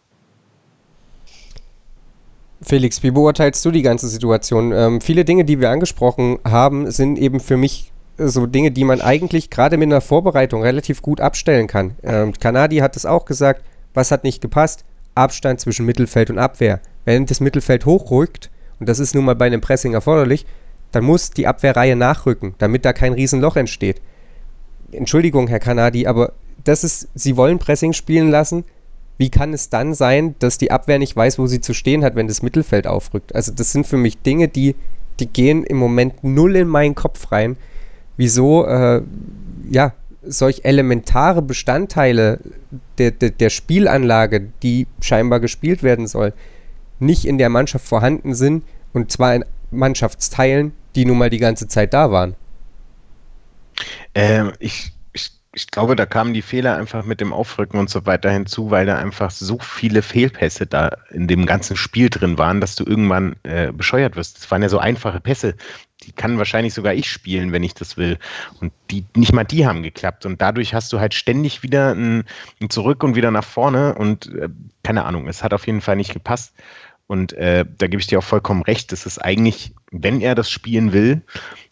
Felix, wie beurteilst du die ganze Situation? Ähm, viele Dinge, die wir angesprochen haben, sind eben für mich so Dinge, die man eigentlich gerade mit einer Vorbereitung relativ gut abstellen kann. Ähm, Kanadi hat es auch gesagt, was hat nicht gepasst? Abstand zwischen Mittelfeld und Abwehr. Wenn das Mittelfeld hochrückt, und das ist nun mal bei einem Pressing erforderlich, dann muss die Abwehrreihe nachrücken, damit da kein Riesenloch entsteht. Entschuldigung, Herr Kanadi, aber das ist, Sie wollen Pressing spielen lassen. Wie kann es dann sein, dass die Abwehr nicht weiß, wo sie zu stehen hat, wenn das Mittelfeld aufrückt? Also das sind für mich Dinge, die, die gehen im Moment null in meinen Kopf rein. Wieso äh, ja, solch elementare Bestandteile der, der, der Spielanlage, die scheinbar gespielt werden soll, nicht in der Mannschaft vorhanden sind, und zwar in Mannschaftsteilen, die nun mal die ganze Zeit da waren. Ähm, ich, ich ich glaube, da kamen die Fehler einfach mit dem Aufrücken und so weiter hinzu, weil da einfach so viele Fehlpässe da in dem ganzen Spiel drin waren, dass du irgendwann äh, bescheuert wirst. Das waren ja so einfache Pässe, die kann wahrscheinlich sogar ich spielen, wenn ich das will. Und die, nicht mal die haben geklappt. Und dadurch hast du halt ständig wieder ein, ein Zurück und wieder nach vorne und äh, keine Ahnung, es hat auf jeden Fall nicht gepasst. Und äh, da gebe ich dir auch vollkommen recht, das ist eigentlich, wenn er das spielen will,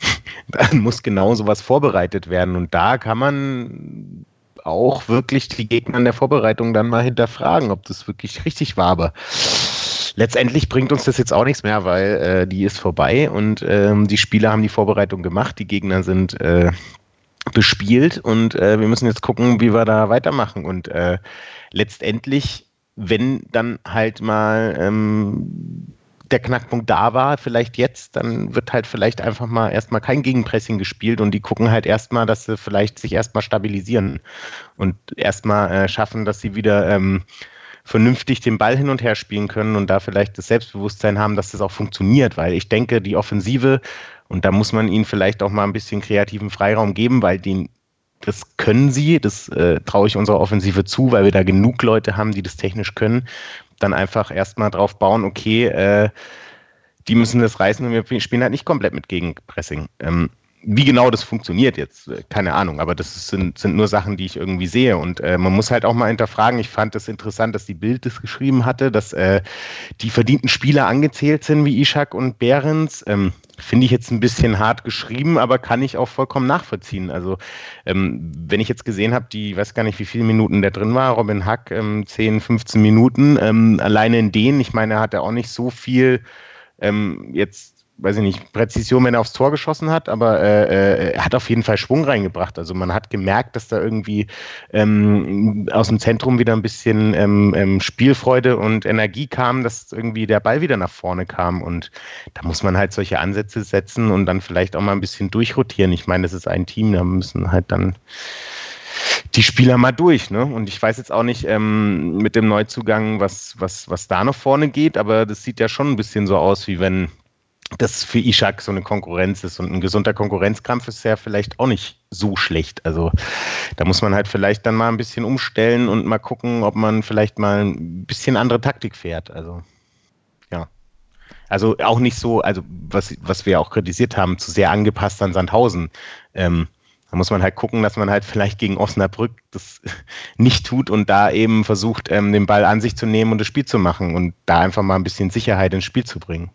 dann muss genau sowas vorbereitet werden. Und da kann man auch wirklich die Gegner in der Vorbereitung dann mal hinterfragen, ob das wirklich richtig war. Aber letztendlich bringt uns das jetzt auch nichts mehr, weil äh, die ist vorbei und ähm, die Spieler haben die Vorbereitung gemacht, die Gegner sind äh, bespielt und äh, wir müssen jetzt gucken, wie wir da weitermachen. Und äh, letztendlich, wenn dann halt mal ähm, der Knackpunkt da war, vielleicht jetzt, dann wird halt vielleicht einfach mal erstmal kein Gegenpressing gespielt und die gucken halt erstmal, dass sie vielleicht sich erstmal stabilisieren und erstmal äh, schaffen, dass sie wieder ähm, vernünftig den Ball hin und her spielen können und da vielleicht das Selbstbewusstsein haben, dass das auch funktioniert, weil ich denke, die Offensive, und da muss man ihnen vielleicht auch mal ein bisschen kreativen Freiraum geben, weil die das können sie, das äh, traue ich unserer Offensive zu, weil wir da genug Leute haben, die das technisch können, dann einfach erstmal drauf bauen, okay, äh, die müssen das reißen und wir spielen halt nicht komplett mit Gegenpressing. Ähm, wie genau das funktioniert jetzt, äh, keine Ahnung, aber das sind, sind nur Sachen, die ich irgendwie sehe und äh, man muss halt auch mal hinterfragen, ich fand das interessant, dass die Bild das geschrieben hatte, dass äh, die verdienten Spieler angezählt sind, wie Ishak und Behrens, ähm, finde ich jetzt ein bisschen hart geschrieben, aber kann ich auch vollkommen nachvollziehen. Also ähm, wenn ich jetzt gesehen habe, die, ich weiß gar nicht, wie viele Minuten der drin war, Robin Hack, ähm, zehn, fünfzehn Minuten, ähm, alleine in denen, ich meine, er hat ja auch nicht so viel ähm, jetzt, weiß ich nicht, Präzision, wenn er aufs Tor geschossen hat, aber äh, er hat auf jeden Fall Schwung reingebracht. Also man hat gemerkt, dass da irgendwie ähm, aus dem Zentrum wieder ein bisschen ähm, ähm, Spielfreude und Energie kam, dass irgendwie der Ball wieder nach vorne kam. Und da muss man halt solche Ansätze setzen und dann vielleicht auch mal ein bisschen durchrotieren. Ich meine, das ist ein Team, da müssen halt dann die Spieler mal durch, ne? Und ich weiß jetzt auch nicht ähm, mit dem Neuzugang, was, was, was da noch vorne geht, aber das sieht ja schon ein bisschen so aus, wie wenn das für Ishak so eine Konkurrenz ist und ein gesunder Konkurrenzkampf ist ja vielleicht auch nicht so schlecht. Also da muss man halt vielleicht dann mal ein bisschen umstellen und mal gucken, ob man vielleicht mal ein bisschen andere Taktik fährt. Also ja, also auch nicht so, also was, was wir auch kritisiert haben, zu sehr angepasst an Sandhausen. Ähm, da muss man halt gucken, dass man halt vielleicht gegen Osnabrück das nicht tut und da eben versucht, ähm, den Ball an sich zu nehmen und das Spiel zu machen und da einfach mal ein bisschen Sicherheit ins Spiel zu bringen.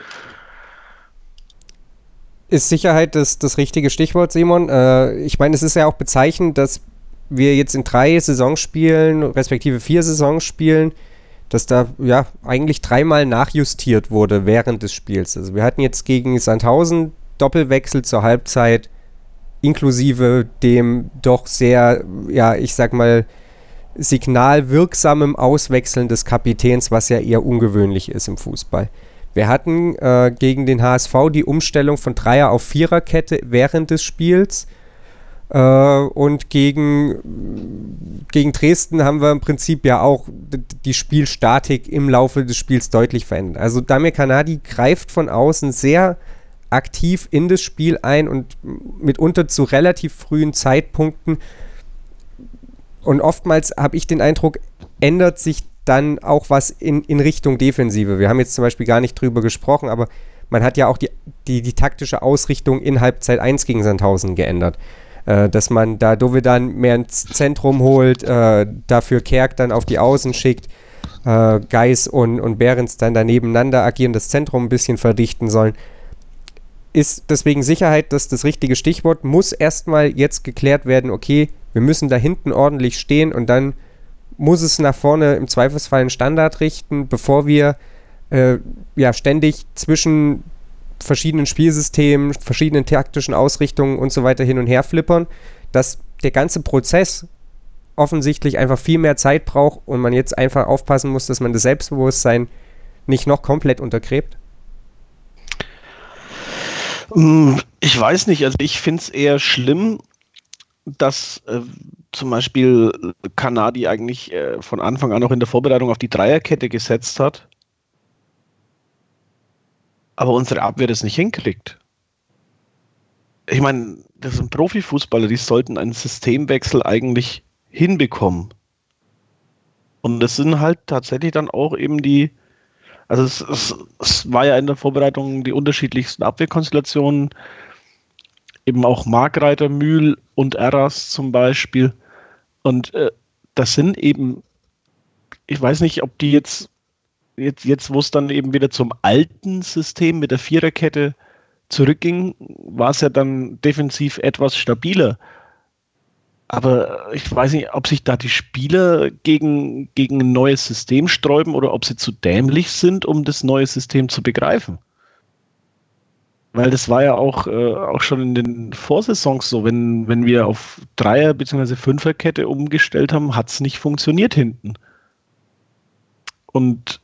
Ist Sicherheit das, das richtige Stichwort, Simon? Äh, ich meine, es ist ja auch bezeichnend, dass wir jetzt in drei Saisonspielen, respektive vier Saisonspielen, dass da ja eigentlich dreimal nachjustiert wurde während des Spiels. Also wir hatten jetzt gegen Sandhausen Doppelwechsel zur Halbzeit, inklusive dem doch sehr, ja, ich sag mal, signalwirksamem Auswechseln des Kapitäns, was ja eher ungewöhnlich ist im Fußball. Wir hatten äh, gegen den H S V die Umstellung von Dreier- auf Viererkette während des Spiels äh, und gegen, gegen Dresden haben wir im Prinzip ja auch d- die Spielstatik im Laufe des Spiels deutlich verändert. Also Damir Kanadi greift von außen sehr aktiv in das Spiel ein und mitunter zu relativ frühen Zeitpunkten und oftmals habe ich den Eindruck, ändert sich dann auch was in, in Richtung Defensive. Wir haben jetzt zum Beispiel gar nicht drüber gesprochen, aber man hat ja auch die, die, die taktische Ausrichtung in Halbzeit eins gegen Sandhausen geändert. Äh, dass man da Dovedan mehr ins Zentrum holt, äh, dafür Kerk dann auf die Außen schickt, äh, Geis und, und Behrens dann da nebeneinander agieren, das Zentrum ein bisschen verdichten sollen. Ist deswegen Sicherheit das, das richtige Stichwort, muss erstmal jetzt geklärt werden, okay, wir müssen da hinten ordentlich stehen und dann muss es nach vorne im Zweifelsfall einen Standard richten, bevor wir äh, ja ständig zwischen verschiedenen Spielsystemen, verschiedenen taktischen Ausrichtungen und so weiter hin und her flippern, dass der ganze Prozess offensichtlich einfach viel mehr Zeit braucht und man jetzt einfach aufpassen muss, dass man das Selbstbewusstsein nicht noch komplett untergräbt? Ich weiß nicht, also ich finde es eher schlimm, dass äh, zum Beispiel Kanadi eigentlich äh, von Anfang an auch in der Vorbereitung auf die Dreierkette gesetzt hat, aber unsere Abwehr das nicht hinkriegt. ich meine, das sind Profifußballer, die sollten einen Systemwechsel eigentlich hinbekommen. Und das sind halt tatsächlich dann auch eben die, also es, es, es war ja in der Vorbereitung die unterschiedlichsten Abwehrkonstellationen, eben auch Markreiter, Mühl und Erras zum Beispiel. Und äh, das sind eben, ich weiß nicht, ob die jetzt, jetzt, jetzt wo es dann eben wieder zum alten System mit der Viererkette zurückging, war es ja dann defensiv etwas stabiler. Aber ich weiß nicht, ob sich da die Spieler gegen, gegen ein neues System sträuben oder ob sie zu dämlich sind, um das neue System zu begreifen. Weil das war ja auch, äh, auch schon in den Vorsaisons so, wenn, wenn wir auf Dreier- bzw. Fünferkette umgestellt haben, hat es nicht funktioniert hinten. Und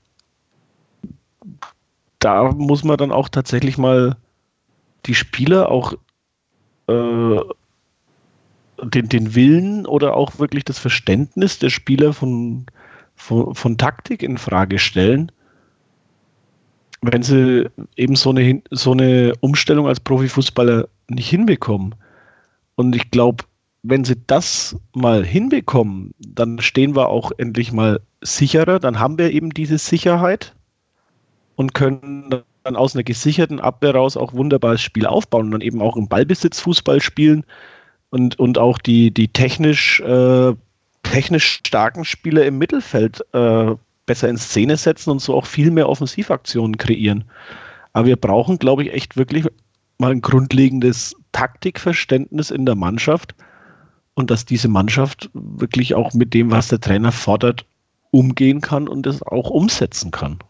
da muss man dann auch tatsächlich mal die Spieler auch äh, den, den Willen oder auch wirklich das Verständnis der Spieler von, von, von Taktik in Frage stellen, wenn sie eben so eine, so eine Umstellung als Profifußballer nicht hinbekommen. Und ich glaube, wenn sie das mal hinbekommen, dann stehen wir auch endlich mal sicherer, dann haben wir eben diese Sicherheit und können dann aus einer gesicherten Abwehr raus auch wunderbar das Spiel aufbauen und dann eben auch im Ballbesitz Fußball spielen und, und auch die, die technisch, äh, technisch starken Spieler im Mittelfeld äh, besser in Szene setzen und so auch viel mehr Offensivaktionen kreieren. Aber wir brauchen, glaube ich, echt wirklich mal ein grundlegendes Taktikverständnis in der Mannschaft und dass diese Mannschaft wirklich auch mit dem, was der Trainer fordert, umgehen kann und es auch umsetzen kann.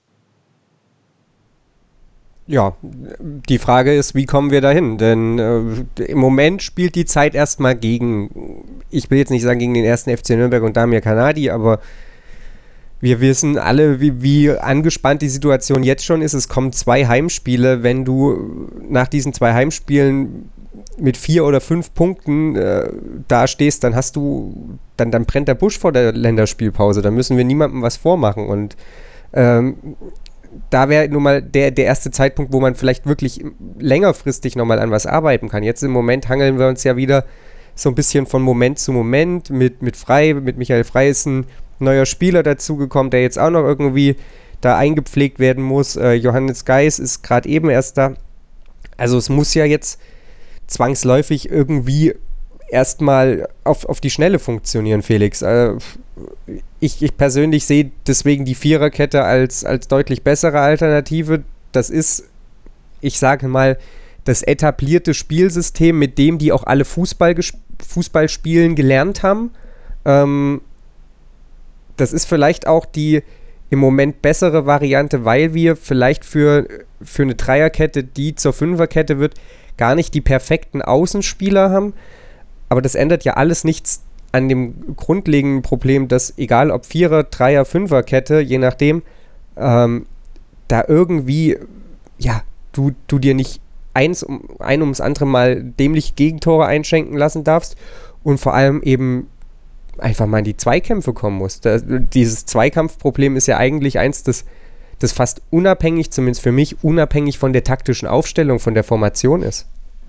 Ja, die Frage ist, wie kommen wir dahin? Denn äh, im Moment spielt die Zeit erstmal gegen, ich will jetzt nicht sagen gegen den ersten F C Nürnberg und Damir Kanadi, aber wir wissen alle, wie, wie angespannt die Situation jetzt schon ist. Es kommen zwei Heimspiele. Wenn du nach diesen zwei Heimspielen mit vier oder fünf Punkten äh, dastehst, dann hast du, dann, dann brennt der Busch vor der Länderspielpause. Da müssen wir niemandem was vormachen. Und ähm, da wäre nun mal der, der erste Zeitpunkt, wo man vielleicht wirklich längerfristig nochmal an was arbeiten kann. Jetzt im Moment hangeln wir uns ja wieder so ein bisschen von Moment zu Moment. Mit, mit Frei, mit Michael Frei ist ein neuer Spieler dazugekommen, der jetzt auch noch irgendwie da eingepflegt werden muss. Äh, Johannes Geis ist gerade eben erst da. Also es muss ja jetzt zwangsläufig irgendwie erstmal auf, auf die Schnelle funktionieren, Felix. Äh, ich, ich persönlich sehe deswegen die Viererkette als, als deutlich bessere Alternative. Das ist, ich sage mal, das etablierte Spielsystem, mit dem die auch alle Fußball, Fußball spielen gelernt haben. Ähm, das ist vielleicht auch die im Moment bessere Variante, weil wir vielleicht für, für eine Dreierkette, die zur Fünferkette wird, gar nicht die perfekten Außenspieler haben. Aber das ändert ja alles nichts an dem grundlegenden Problem, dass egal ob Vierer-, Dreier-, Fünferkette, je nachdem, ähm, da irgendwie, ja, du, du dir nicht eins um, ein ums andere Mal dämliche Gegentore einschenken lassen darfst und vor allem eben einfach mal in die Zweikämpfe kommen musst. Das, dieses Zweikampfproblem ist ja eigentlich eins, das, das fast unabhängig, zumindest für mich, unabhängig von der taktischen Aufstellung, von der Formation ist.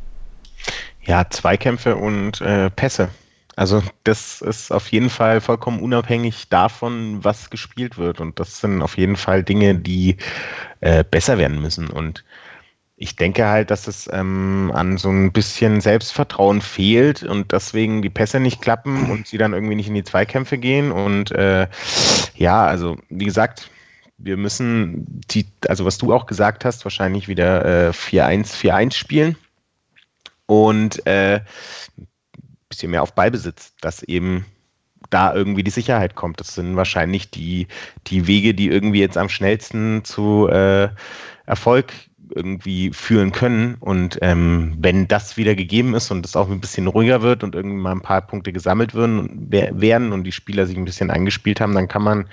Ja, Zweikämpfe und äh, Pässe. Also das ist auf jeden Fall vollkommen unabhängig davon, was gespielt wird. Und das sind auf jeden Fall Dinge, die äh, besser werden müssen. Und ich denke halt, dass es ähm, an so ein bisschen Selbstvertrauen fehlt und deswegen die Pässe nicht klappen und sie dann irgendwie nicht in die Zweikämpfe gehen. Und äh, ja, also wie gesagt, wir müssen, die, also was du auch gesagt hast, wahrscheinlich wieder äh, vier eins vier eins spielen und äh, ein bisschen mehr auf Ballbesitz, dass eben da irgendwie die Sicherheit kommt. Das sind wahrscheinlich die, die Wege, die irgendwie jetzt am schnellsten zu äh, Erfolg irgendwie führen können und ähm, wenn das wieder gegeben ist und es auch ein bisschen ruhiger wird und irgendwie mal ein paar Punkte gesammelt werden, werden und die Spieler sich ein bisschen eingespielt haben, dann kann man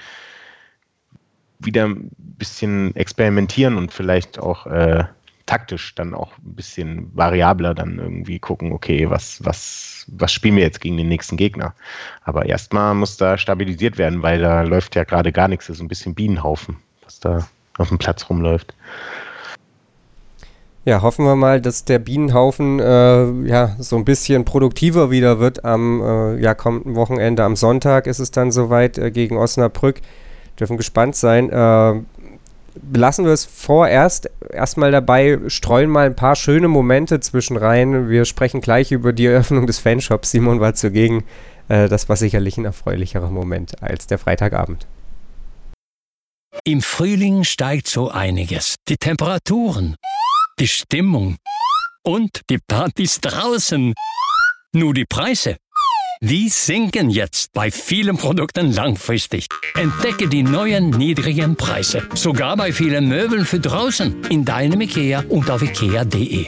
wieder ein bisschen experimentieren und vielleicht auch äh, taktisch dann auch ein bisschen variabler dann irgendwie gucken, okay, was, was, was spielen wir jetzt gegen den nächsten Gegner? Aber erstmal muss da stabilisiert werden, weil da läuft ja gerade gar nichts, das ist ein bisschen Bienenhaufen, was da auf dem Platz rumläuft. Ja, hoffen wir mal, dass der Bienenhaufen äh, ja so ein bisschen produktiver wieder wird am äh, ja, kommenden Wochenende. Am Sonntag ist es dann soweit äh, gegen Osnabrück. Dürfen gespannt sein. Äh, belassen wir es vorerst erstmal dabei, streuen mal ein paar schöne Momente zwischen rein. Wir sprechen gleich über die Eröffnung des Fanshops. Simon war zugegen. Äh, das war sicherlich ein erfreulicherer Moment als der Freitagabend. Im Frühling steigt so einiges. Die Temperaturen, die Stimmung und die Partys draußen. Nur die Preise, die sinken jetzt bei vielen Produkten langfristig. Entdecke die neuen niedrigen Preise, sogar bei vielen Möbeln für draußen, in deinem IKEA und auf ikea punkt de.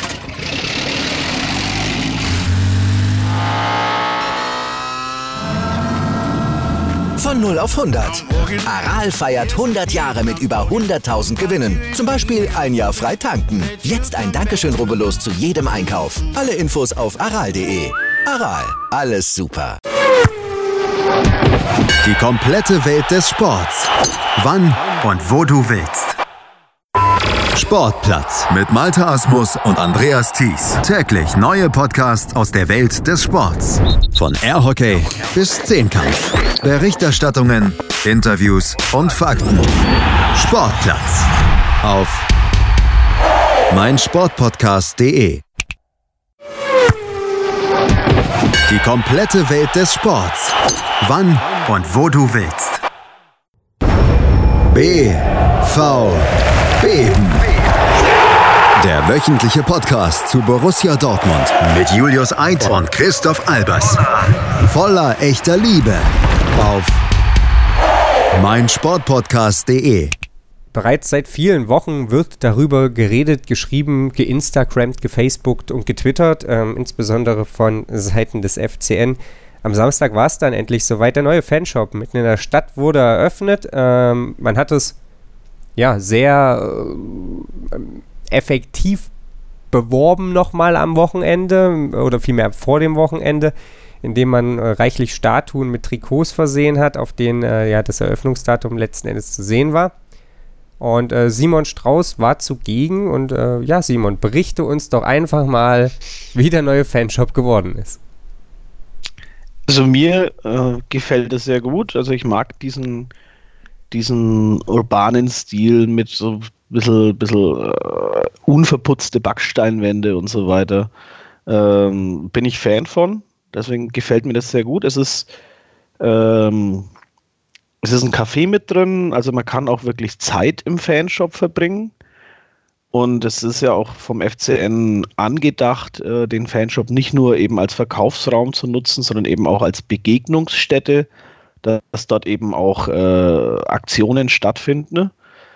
Von null auf hundert. Aral feiert hundert Jahre mit über hunderttausend Gewinnen. Zum Beispiel ein Jahr frei tanken. Jetzt ein Dankeschön, rubbellos zu jedem Einkauf. Alle Infos auf aral punkt de. Aral, alles super. Die komplette Welt des Sports. Wann und wo du willst. Sportplatz mit Malte Asmus und Andreas Thies. Täglich neue Podcasts aus der Welt des Sports. Von Airhockey bis Zehnkampf. Berichterstattungen, Interviews und Fakten. Sportplatz auf meinsportpodcast punkt de. Die komplette Welt des Sports. Wann und wo du willst. B V Beben. Der wöchentliche Podcast zu Borussia Dortmund mit Julius Eid und Christoph Albers. Voller echter Liebe auf meinsportpodcast punkt de. Bereits seit vielen Wochen wird darüber geredet, geschrieben, geinstagrammt, gefacebookt und getwittert, ähm, insbesondere von Seiten des F C N. Am Samstag war es dann endlich soweit. Der neue Fanshop mitten in der Stadt wurde eröffnet. Ähm, man hat es ja sehr äh, effektiv beworben nochmal am Wochenende oder vielmehr vor dem Wochenende, indem man äh, reichlich Statuen mit Trikots versehen hat, auf denen äh, ja das Eröffnungsdatum letzten Endes zu sehen war. Und äh, Simon Strauß war zugegen und äh, ja, Simon, berichte uns doch einfach mal, wie der neue Fanshop geworden ist. Also mir äh, gefällt es sehr gut. Also ich mag diesen, diesen urbanen Stil mit so ein bisschen, bisschen äh, unverputzte Backsteinwände und so weiter. Ähm, bin ich Fan von. Deswegen gefällt mir das sehr gut. Es ist ähm, Es ist ein Café mit drin, also man kann auch wirklich Zeit im Fanshop verbringen. Und es ist ja auch vom F C N angedacht, äh, den Fanshop nicht nur eben als Verkaufsraum zu nutzen, sondern eben auch als Begegnungsstätte, dass dort eben auch äh, Aktionen stattfinden. Ne?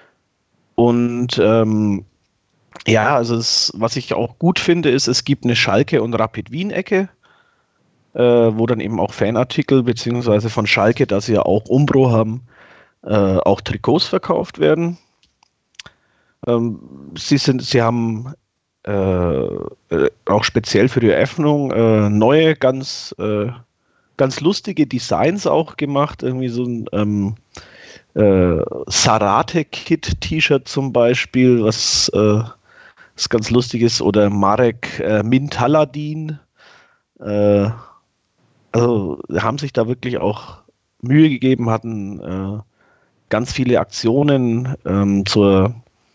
Und ähm, ja, also es, was ich auch gut finde, ist, es gibt eine Schalke- und Rapid-Wien-Ecke, Äh, wo dann eben auch Fanartikel, beziehungsweise von Schalke, da sie ja auch Umbro haben, äh, auch Trikots verkauft werden. Ähm, sie, sind, sie haben äh, äh, auch speziell für die Eröffnung äh, neue, ganz, äh, ganz lustige Designs auch gemacht. Irgendwie so ein ähm, äh, Sarate-Kit-T-Shirt zum Beispiel, was, äh, was ganz lustig ist, oder Marek äh, Mintaladin. Äh, Also haben sich da wirklich auch Mühe gegeben, hatten äh, ganz viele Aktionen ähm, zur,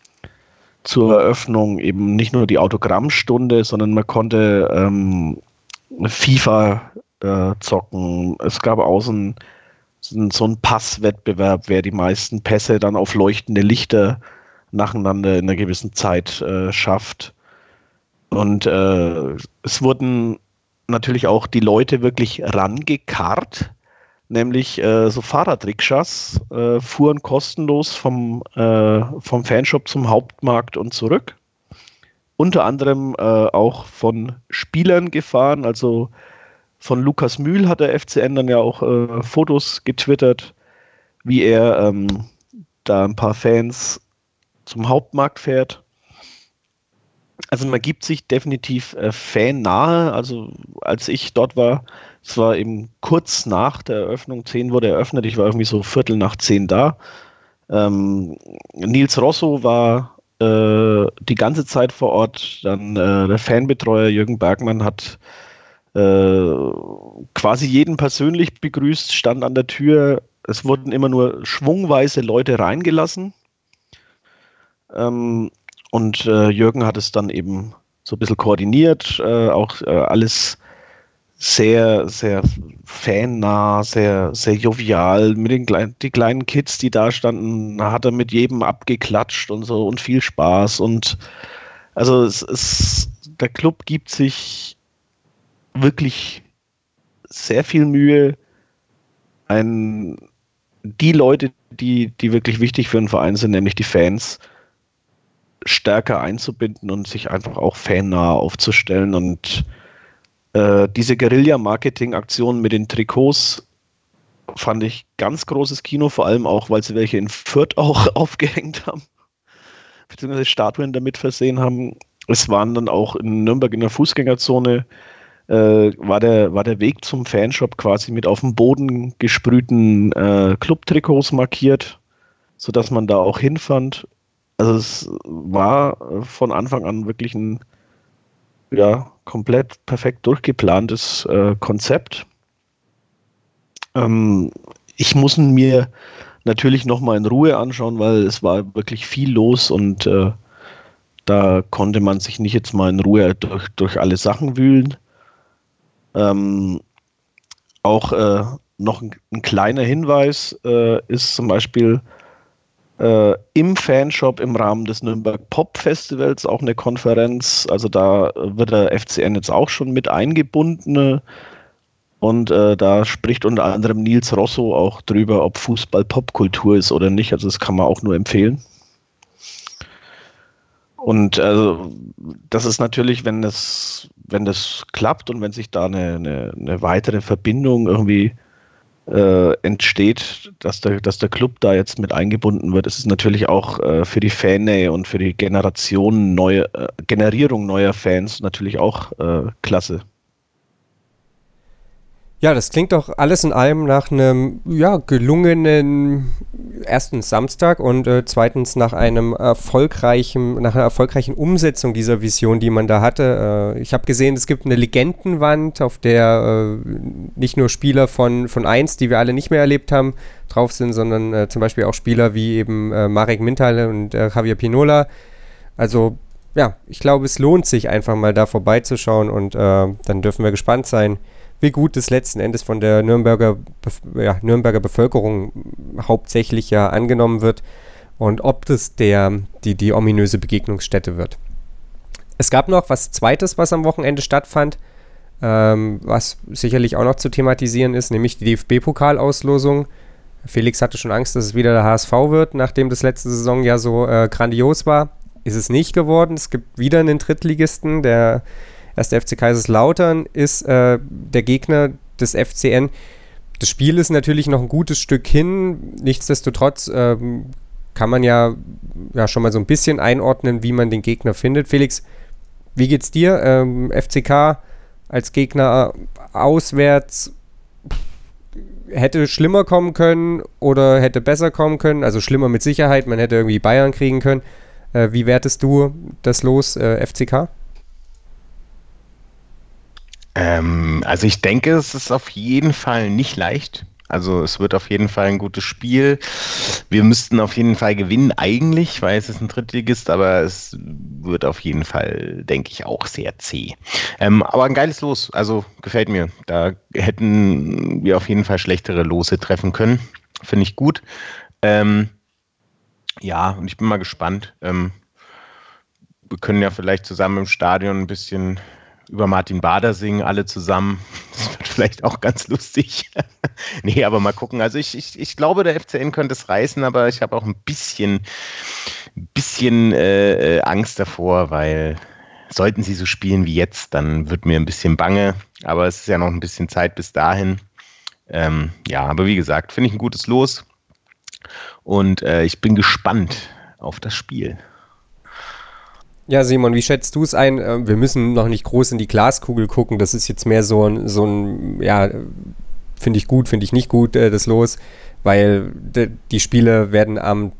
zur Eröffnung, eben nicht nur die Autogrammstunde, sondern man konnte ähm, FIFA äh, zocken. Es gab auch so einen so einen Passwettbewerb, wer die meisten Pässe dann auf leuchtende Lichter nacheinander in einer gewissen Zeit äh, schafft. Und äh, es wurden natürlich auch die Leute wirklich rangekarrt, nämlich äh, so Fahrradrikschas äh, fuhren kostenlos vom, äh, vom Fanshop zum Hauptmarkt und zurück. Unter anderem äh, auch von Spielern gefahren, also von Lukas Mühl hat der F C N dann ja auch äh, Fotos getwittert, wie er ähm, da ein paar Fans zum Hauptmarkt fährt. Also man gibt sich definitiv äh, fan-nahe. Also als ich dort war, es war eben kurz nach der Eröffnung, zehn wurde eröffnet, ich war irgendwie so Viertel nach zehn da. Ähm, Nils Rosso war äh, die ganze Zeit vor Ort. Dann äh, der Fanbetreuer Jürgen Bergmann hat äh, quasi jeden persönlich begrüßt, stand an der Tür. Es wurden immer nur schwungweise Leute reingelassen. Ähm, und äh, Jürgen hat es dann eben so ein bisschen koordiniert, äh, auch äh, alles sehr, sehr fannah, sehr, sehr jovial. Mit den kleinen, die kleinen Kids, die da standen, hat er mit jedem abgeklatscht und so und viel Spaß. Und also es, es, der Club gibt sich wirklich sehr viel Mühe, ein, die Leute, die, die wirklich wichtig für einen Verein sind, nämlich die Fans, stärker einzubinden und sich einfach auch fannah aufzustellen. Und äh, diese Guerilla-Marketing-Aktion mit den Trikots fand ich ganz großes Kino, vor allem auch, weil sie welche in Fürth auch aufgehängt haben, beziehungsweise Statuen damit versehen haben. Es waren dann auch in Nürnberg in der Fußgängerzone, äh, war, der, war der Weg zum Fanshop quasi mit auf dem Boden gesprühten äh, Club-Trikots markiert, sodass man da auch hinfand. Also es war von Anfang an wirklich ein ja, komplett perfekt durchgeplantes äh, Konzept. Ähm, ich muss ihn mir natürlich nochmal in Ruhe anschauen, weil es war wirklich viel los und äh, da konnte man sich nicht jetzt mal in Ruhe durch, durch alle Sachen wühlen. Ähm, auch äh, noch ein, ein kleiner Hinweis äh, ist zum Beispiel äh, im Fanshop im Rahmen des Nürnberg Pop Festivals auch eine Konferenz. Also da wird der F C N jetzt auch schon mit eingebunden. Und äh, da spricht unter anderem Nils Rosso auch drüber, ob Fußball Popkultur ist oder nicht. Also das kann man auch nur empfehlen. Und also das ist natürlich, wenn das, wenn das klappt und wenn sich da eine, eine, eine weitere Verbindung irgendwie äh, entsteht, dass der, dass der Club da jetzt mit eingebunden wird, ist es natürlich auch äh, für die Fannähe und für die Generation neue, äh, Generierung neuer Fans natürlich auch äh, klasse. Ja, das klingt doch alles in allem nach einem ja, gelungenen erstens Samstag und äh, zweitens nach einem erfolgreichen, nach einer erfolgreichen Umsetzung dieser Vision, die man da hatte. Äh, ich habe gesehen, es gibt eine Legendenwand, auf der äh, nicht nur Spieler von, von einst, die wir alle nicht mehr erlebt haben, drauf sind, sondern äh, zum Beispiel auch Spieler wie eben äh, Marek Mintal und äh, Javier Pinola. Also ja, ich glaube, es lohnt sich einfach mal da vorbeizuschauen und äh, dann dürfen wir gespannt sein, wie gut es letzten Endes von der Nürnberger, ja, Nürnberger Bevölkerung hauptsächlich ja angenommen wird und ob das der, die, die ominöse Begegnungsstätte wird. Es gab noch was Zweites, was am Wochenende stattfand, ähm, was sicherlich auch noch zu thematisieren ist, nämlich die D F B-Pokalauslosung. Felix hatte schon Angst, dass es wieder der H S V wird, nachdem das letzte Saison ja so äh, grandios war. Ist es nicht geworden. Es gibt wieder einen Drittligisten, der erste F C Kaiserslautern ist äh, der Gegner des F C N. Das Spiel ist natürlich noch ein gutes Stück hin. Nichtsdestotrotz ähm, kann man ja, ja schon mal so ein bisschen einordnen, wie man den Gegner findet. Felix, wie geht's dir? Ähm, F C K als Gegner auswärts hätte schlimmer kommen können oder hätte besser kommen können. Also schlimmer mit Sicherheit. Man hätte irgendwie Bayern kriegen können. Äh, wie wertest du das Los äh, F C K? Ähm, also ich denke, es ist auf jeden Fall nicht leicht. Also es wird auf jeden Fall ein gutes Spiel. Wir müssten auf jeden Fall gewinnen eigentlich, weil es ist ein Drittligist, aber es wird auf jeden Fall, denke ich, auch sehr zäh. Ähm, aber ein geiles Los, also gefällt mir. Da hätten wir auf jeden Fall schlechtere Lose treffen können. Finde ich gut. Ähm, ja, und ich bin mal gespannt. Ähm, wir können ja vielleicht zusammen im Stadion ein bisschen über Martin Bader singen, alle zusammen. Das wird vielleicht auch ganz lustig. Nee, aber mal gucken. Also ich, ich, ich glaube, der F C N könnte es reißen, aber ich habe auch ein bisschen, bisschen äh, Angst davor, weil sollten sie so spielen wie jetzt, dann wird mir ein bisschen bange. Aber es ist ja noch ein bisschen Zeit bis dahin. Ähm, ja, aber wie gesagt, finde ich ein gutes Los. Und äh, ich bin gespannt auf das Spiel. Ja, Simon, wie schätzt du es ein? Wir müssen noch nicht groß in die Glaskugel gucken. Das ist jetzt mehr so ein, so ein ja, finde ich gut, finde ich nicht gut, das Los, weil die Spiele werden am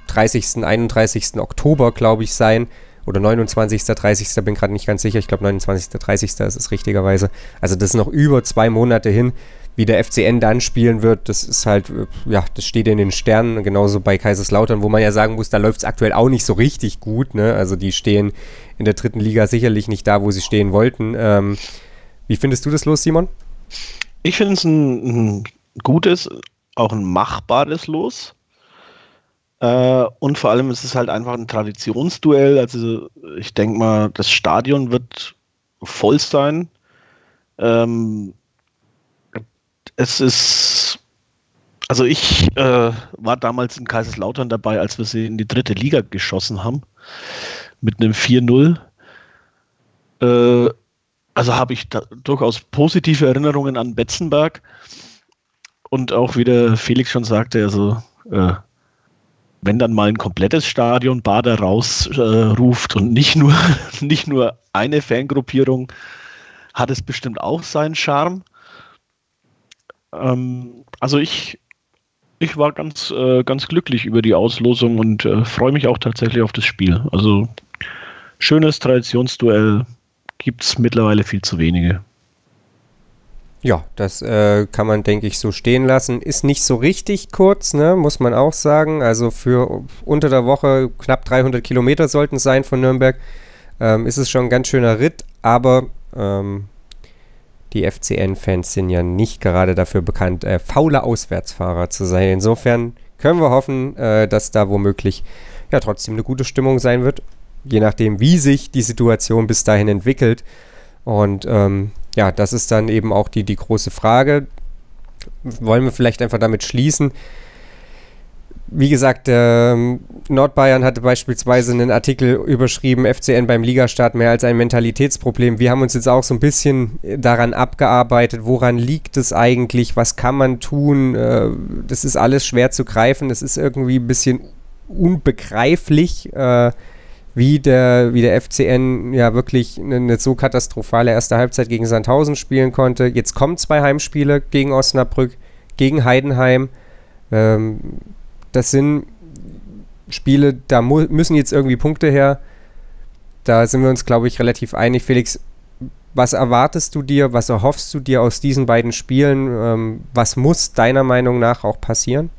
dreißigsten, einunddreißigsten Oktober, glaube ich, sein. Oder neunundzwanzigsten, dreißigsten bin gerade nicht ganz sicher. Ich glaube neunundzwanzigsten, dreißigsten ist es richtigerweise. Also das ist noch über zwei Monate hin. Wie der F C N dann spielen wird, das ist halt, ja, das steht in den Sternen. Genauso bei Kaiserslautern, wo man ja sagen muss, da läuft es aktuell auch nicht so richtig gut. Ne? Also die stehen in der dritten Liga sicherlich nicht da, wo sie stehen wollten. Ähm, wie findest du das Los, Simon? Ich finde es ein, ein gutes, auch ein machbares Los. Äh, und vor allem ist es halt einfach ein Traditionsduell. Also ich denke mal, das Stadion wird voll sein. Ähm, Es ist, also ich äh, war damals in Kaiserslautern dabei, als wir sie in die dritte Liga geschossen haben, mit einem vier null. Äh, also habe ich da durchaus positive Erinnerungen an Betzenberg. Und auch wie der Felix schon sagte, also äh, wenn dann mal ein komplettes Stadion Bader rausruft äh, und nicht nur, nicht nur eine Fangruppierung, hat es bestimmt auch seinen Charme. Also ich, ich war ganz, äh, ganz glücklich über die Auslosung und äh, freue mich auch tatsächlich auf das Spiel. Also schönes Traditionsduell, gibt es mittlerweile viel zu wenige. Ja, das äh, kann man, denke ich, so stehen lassen. Ist nicht so richtig kurz, ne, muss man auch sagen. Also für unter der Woche knapp dreihundert Kilometer sollten es sein von Nürnberg. Ähm, ist es schon ein ganz schöner Ritt, aber ähm, die F C N-Fans sind ja nicht gerade dafür bekannt, äh, faule Auswärtsfahrer zu sein. Insofern können wir hoffen, äh, dass da womöglich ja trotzdem eine gute Stimmung sein wird, je nachdem, wie sich die Situation bis dahin entwickelt. Und ähm, ja, das ist dann eben auch die, die große Frage. Wollen wir vielleicht einfach damit schließen? Wie gesagt, ähm, Nordbayern hatte beispielsweise einen Artikel überschrieben, F C N beim Ligastart mehr als ein Mentalitätsproblem. Wir haben uns jetzt auch so ein bisschen daran abgearbeitet, woran liegt es eigentlich, was kann man tun? Äh, das ist alles schwer zu greifen, es ist irgendwie ein bisschen unbegreiflich, äh, wie, der, wie der F C N ja wirklich eine, eine so katastrophale erste Halbzeit gegen Sandhausen spielen konnte. Jetzt kommen zwei Heimspiele gegen Osnabrück, gegen Heidenheim. Ähm, Das sind Spiele, da mu- müssen jetzt irgendwie Punkte her. Da sind wir uns, glaube ich, relativ einig. Felix, was erwartest du dir, was erhoffst du dir aus diesen beiden Spielen? Ähm, was muss deiner Meinung nach auch passieren?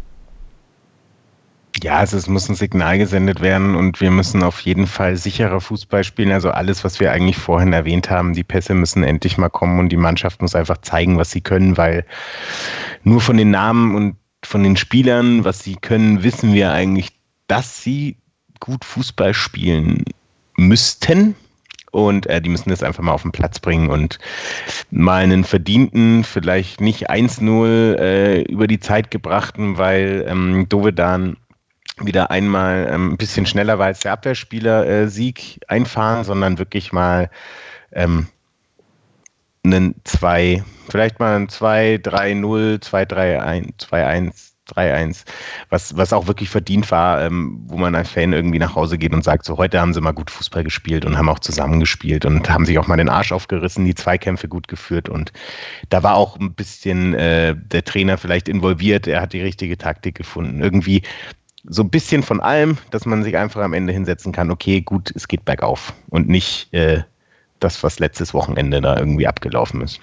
Ja, also es muss ein Signal gesendet werden und wir müssen auf jeden Fall sicherer Fußball spielen. Also alles, was wir eigentlich vorhin erwähnt haben, die Pässe müssen endlich mal kommen und die Mannschaft muss einfach zeigen, was sie können, weil nur von den Namen und von den Spielern, was sie können, wissen wir eigentlich, dass sie gut Fußball spielen müssten. Und äh, die müssen das einfach mal auf den Platz bringen und mal einen verdienten, vielleicht nicht eins null äh, über die Zeit gebrachten, weil ähm, Dovedan wieder einmal ähm, ein bisschen schneller war als der Abwehrspieler äh, Sieg einfahren, sondern wirklich mal ähm, einen zwei, vielleicht mal ein zwei drei null, zwei drei eins, zwei eins, drei eins, was, was auch wirklich verdient war, ähm, wo man als Fan irgendwie nach Hause geht und sagt, so heute haben sie mal gut Fußball gespielt und haben auch zusammengespielt und haben sich auch mal den Arsch aufgerissen, die Zweikämpfe gut geführt und da war auch ein bisschen äh, der Trainer vielleicht involviert, er hat die richtige Taktik gefunden, irgendwie so ein bisschen von allem, dass man sich einfach am Ende hinsetzen kann, okay, gut, es geht bergauf und nicht äh, das, was letztes Wochenende da irgendwie abgelaufen ist.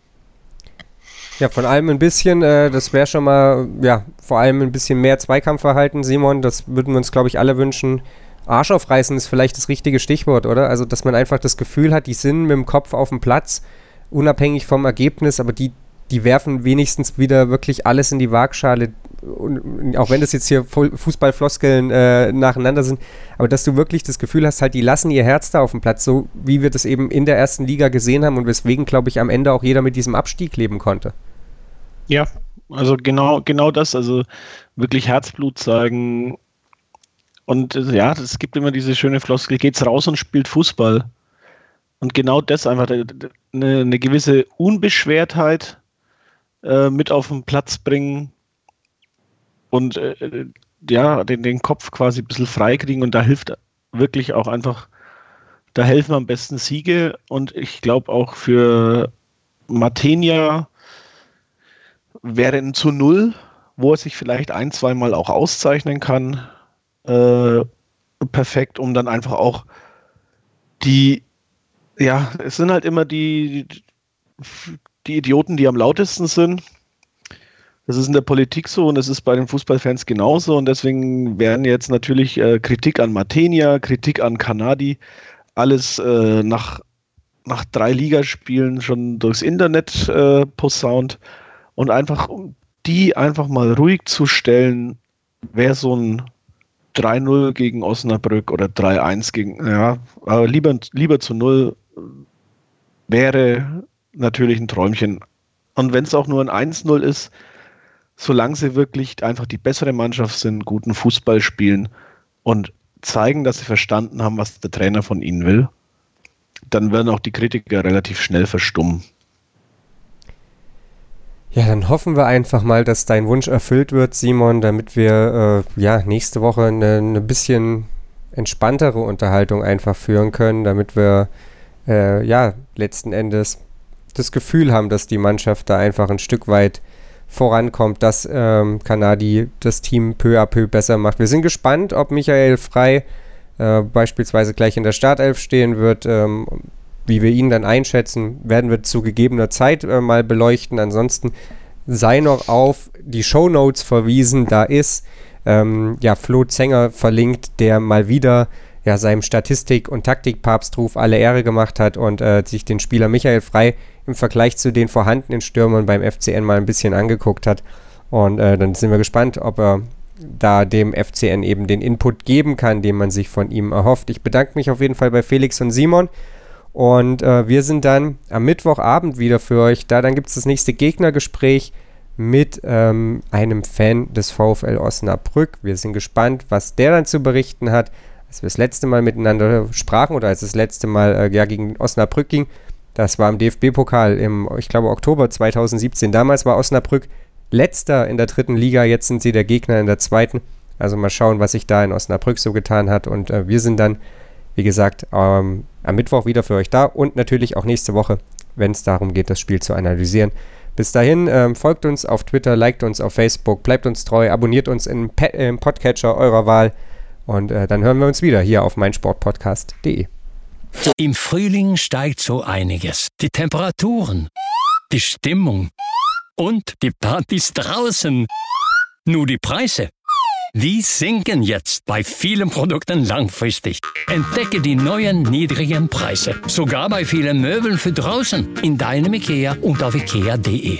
Ja, von allem ein bisschen, äh, das wäre schon mal, ja, vor allem ein bisschen mehr Zweikampfverhalten, Simon, das würden wir uns, glaube ich, alle wünschen. Arsch aufreißen ist vielleicht das richtige Stichwort, oder? Also, dass man einfach das Gefühl hat, die sind mit dem Kopf auf dem Platz, unabhängig vom Ergebnis, aber die, die werfen wenigstens wieder wirklich alles in die Waagschale, und auch wenn das jetzt hier Fußballfloskeln äh, nacheinander sind, aber dass du wirklich das Gefühl hast, halt, die lassen ihr Herz da auf dem Platz, so wie wir das eben in der ersten Liga gesehen haben und weswegen, glaube ich, am Ende auch jeder mit diesem Abstieg leben konnte. Ja, also genau, genau das, also wirklich Herzblut zeigen und äh, ja, es gibt immer diese schöne Floskel, geht's raus und spielt Fußball und genau das einfach, eine, eine gewisse Unbeschwertheit äh, mit auf den Platz bringen und äh, ja, den, den Kopf quasi ein bisschen frei kriegen und da hilft wirklich auch einfach, da helfen am besten Siege und ich glaube auch für Matenia wäre ein zu null, wo er sich vielleicht ein, zweimal auch auszeichnen kann. äh, perfekt, um dann einfach auch die, ja, es sind halt immer die, die Idioten, die am lautesten sind. Das ist in der Politik so und es ist bei den Fußballfans genauso und deswegen werden jetzt natürlich äh, Kritik an Matenia, Kritik an Kanadi, alles äh, nach, nach drei Ligaspielen schon durchs Internet äh, posaunt und einfach, um die einfach mal ruhig zu stellen, wäre so ein drei null gegen Osnabrück oder drei eins gegen, ja, aber lieber, lieber zu null wäre natürlich ein Träumchen. Und wenn es auch nur ein eins null ist, solange sie wirklich einfach die bessere Mannschaft sind, guten Fußball spielen und zeigen, dass sie verstanden haben, was der Trainer von ihnen will, dann werden auch die Kritiker relativ schnell verstummen. Ja, dann hoffen wir einfach mal, dass dein Wunsch erfüllt wird, Simon, damit wir äh, ja nächste Woche eine, eine bisschen entspanntere Unterhaltung einfach führen können, damit wir äh, ja letzten Endes das Gefühl haben, dass die Mannschaft da einfach ein Stück weit vorankommt, dass ähm, Kanadi das Team peu à peu besser macht. Wir sind gespannt, ob Michael Frey äh, beispielsweise gleich in der Startelf stehen wird. Ähm, wie wir ihn dann einschätzen, werden wir zu gegebener Zeit äh, mal beleuchten. Ansonsten sei noch auf die Shownotes verwiesen. Da ist ähm, ja Flo Zenger verlinkt, der mal wieder ja seinem Statistik- und Taktikpapstruf alle Ehre gemacht hat und äh, sich den Spieler Michael Frey im Vergleich zu den vorhandenen Stürmern beim F C N mal ein bisschen angeguckt hat. Und äh, dann sind wir gespannt, ob er da dem F C N eben den Input geben kann, den man sich von ihm erhofft. Ich bedanke mich auf jeden Fall bei Felix und Simon. Und äh, wir sind dann am Mittwochabend wieder für euch da. Dann gibt es das nächste Gegnergespräch mit ähm, einem Fan des VfL Osnabrück. Wir sind gespannt, was der dann zu berichten hat. Als wir das letzte Mal miteinander sprachen oder als es das letzte Mal äh, ja, gegen Osnabrück ging, das war im D F B-Pokal im, ich glaube, Oktober zweitausendsiebzehn. Damals war Osnabrück letzter in der dritten Liga, jetzt sind sie der Gegner in der zweiten. Also mal schauen, was sich da in Osnabrück so getan hat. Und äh, wir sind dann, wie gesagt, ähm, am Mittwoch wieder für euch da und natürlich auch nächste Woche, wenn es darum geht, das Spiel zu analysieren. Bis dahin, ähm, folgt uns auf Twitter, liked uns auf Facebook, bleibt uns treu, abonniert uns im, Pe- im Podcatcher eurer Wahl und äh, dann hören wir uns wieder hier auf meinsportpodcast punkt de. Im Frühling steigt so einiges. Die Temperaturen, die Stimmung und die Partys draußen. Nur die Preise, die sinken jetzt bei vielen Produkten langfristig. Entdecke die neuen niedrigen Preise. Sogar bei vielen Möbeln für draußen. In deinem IKEA und auf ikea punkt de.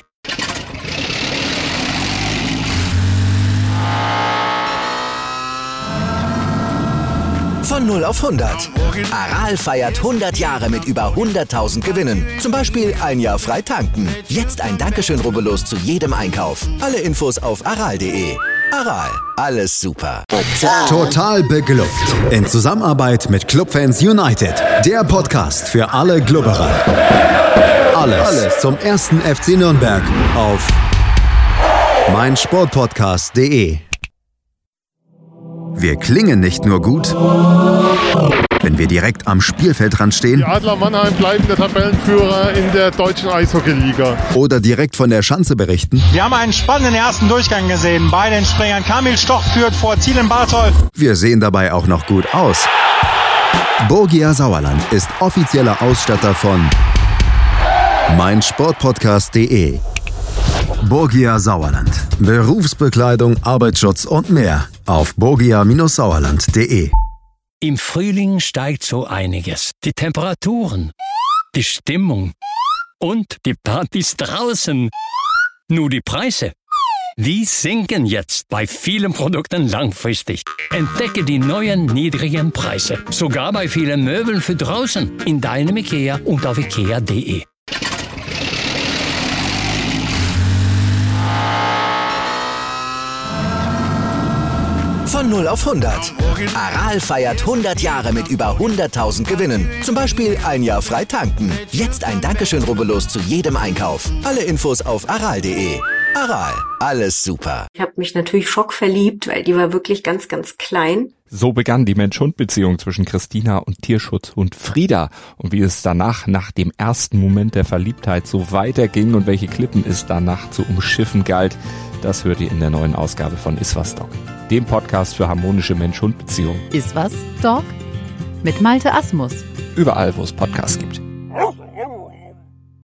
Von null auf hundert. Aral feiert hundert Jahre mit über hunderttausend Gewinnen. Zum Beispiel ein Jahr frei tanken. Jetzt ein Dankeschön, rubbellos zu jedem Einkauf. Alle Infos auf aral punkt de. Aral, alles super. Total beglückt. In Zusammenarbeit mit Clubfans United. Der Podcast für alle Glubberer. Alles, alles zum ersten F C Nürnberg auf meinsportpodcast punkt de. Wir klingen nicht nur gut, wenn wir direkt am Spielfeldrand stehen. Die Adler Mannheim bleiben der Tabellenführer in der deutschen Eishockeyliga. Oder direkt von der Schanze berichten. Wir haben einen spannenden ersten Durchgang gesehen. Bei den Springern Kamil Stoch führt vor Ziel in Bartol. Wir sehen dabei auch noch gut aus. Borgia Sauerland ist offizieller Ausstatter von meinsportpodcast punkt de. Borgia Sauerland. Berufsbekleidung, Arbeitsschutz und mehr auf borgia Sauerland punkt de. Im Frühling steigt so einiges. Die Temperaturen, die Stimmung und die Partys draußen. Nur die Preise, die sinken jetzt bei vielen Produkten langfristig. Entdecke die neuen niedrigen Preise. Sogar bei vielen Möbeln für draußen. In deinem IKEA und auf ikea punkt de. Von null auf hundert. Aral feiert hundert Jahre mit über hunderttausend Gewinnen. Zum Beispiel ein Jahr frei tanken. Jetzt ein Dankeschön, rubbellos zu jedem Einkauf. Alle Infos auf aral punkt de. Aral, alles super. Ich habe mich natürlich schockverliebt, weil die war wirklich ganz, ganz klein. So begann die Mensch-Hund-Beziehung zwischen Christina und Tierschutzhund Frieda. Und wie es danach, nach dem ersten Moment der Verliebtheit, so weiterging und welche Klippen es danach zu umschiffen galt, das hört ihr in der neuen Ausgabe von Iswas Dog, dem Podcast für harmonische Mensch-Hund-Beziehungen. Iswas Dog? Mit Malte Asmus. Überall, wo es Podcasts gibt.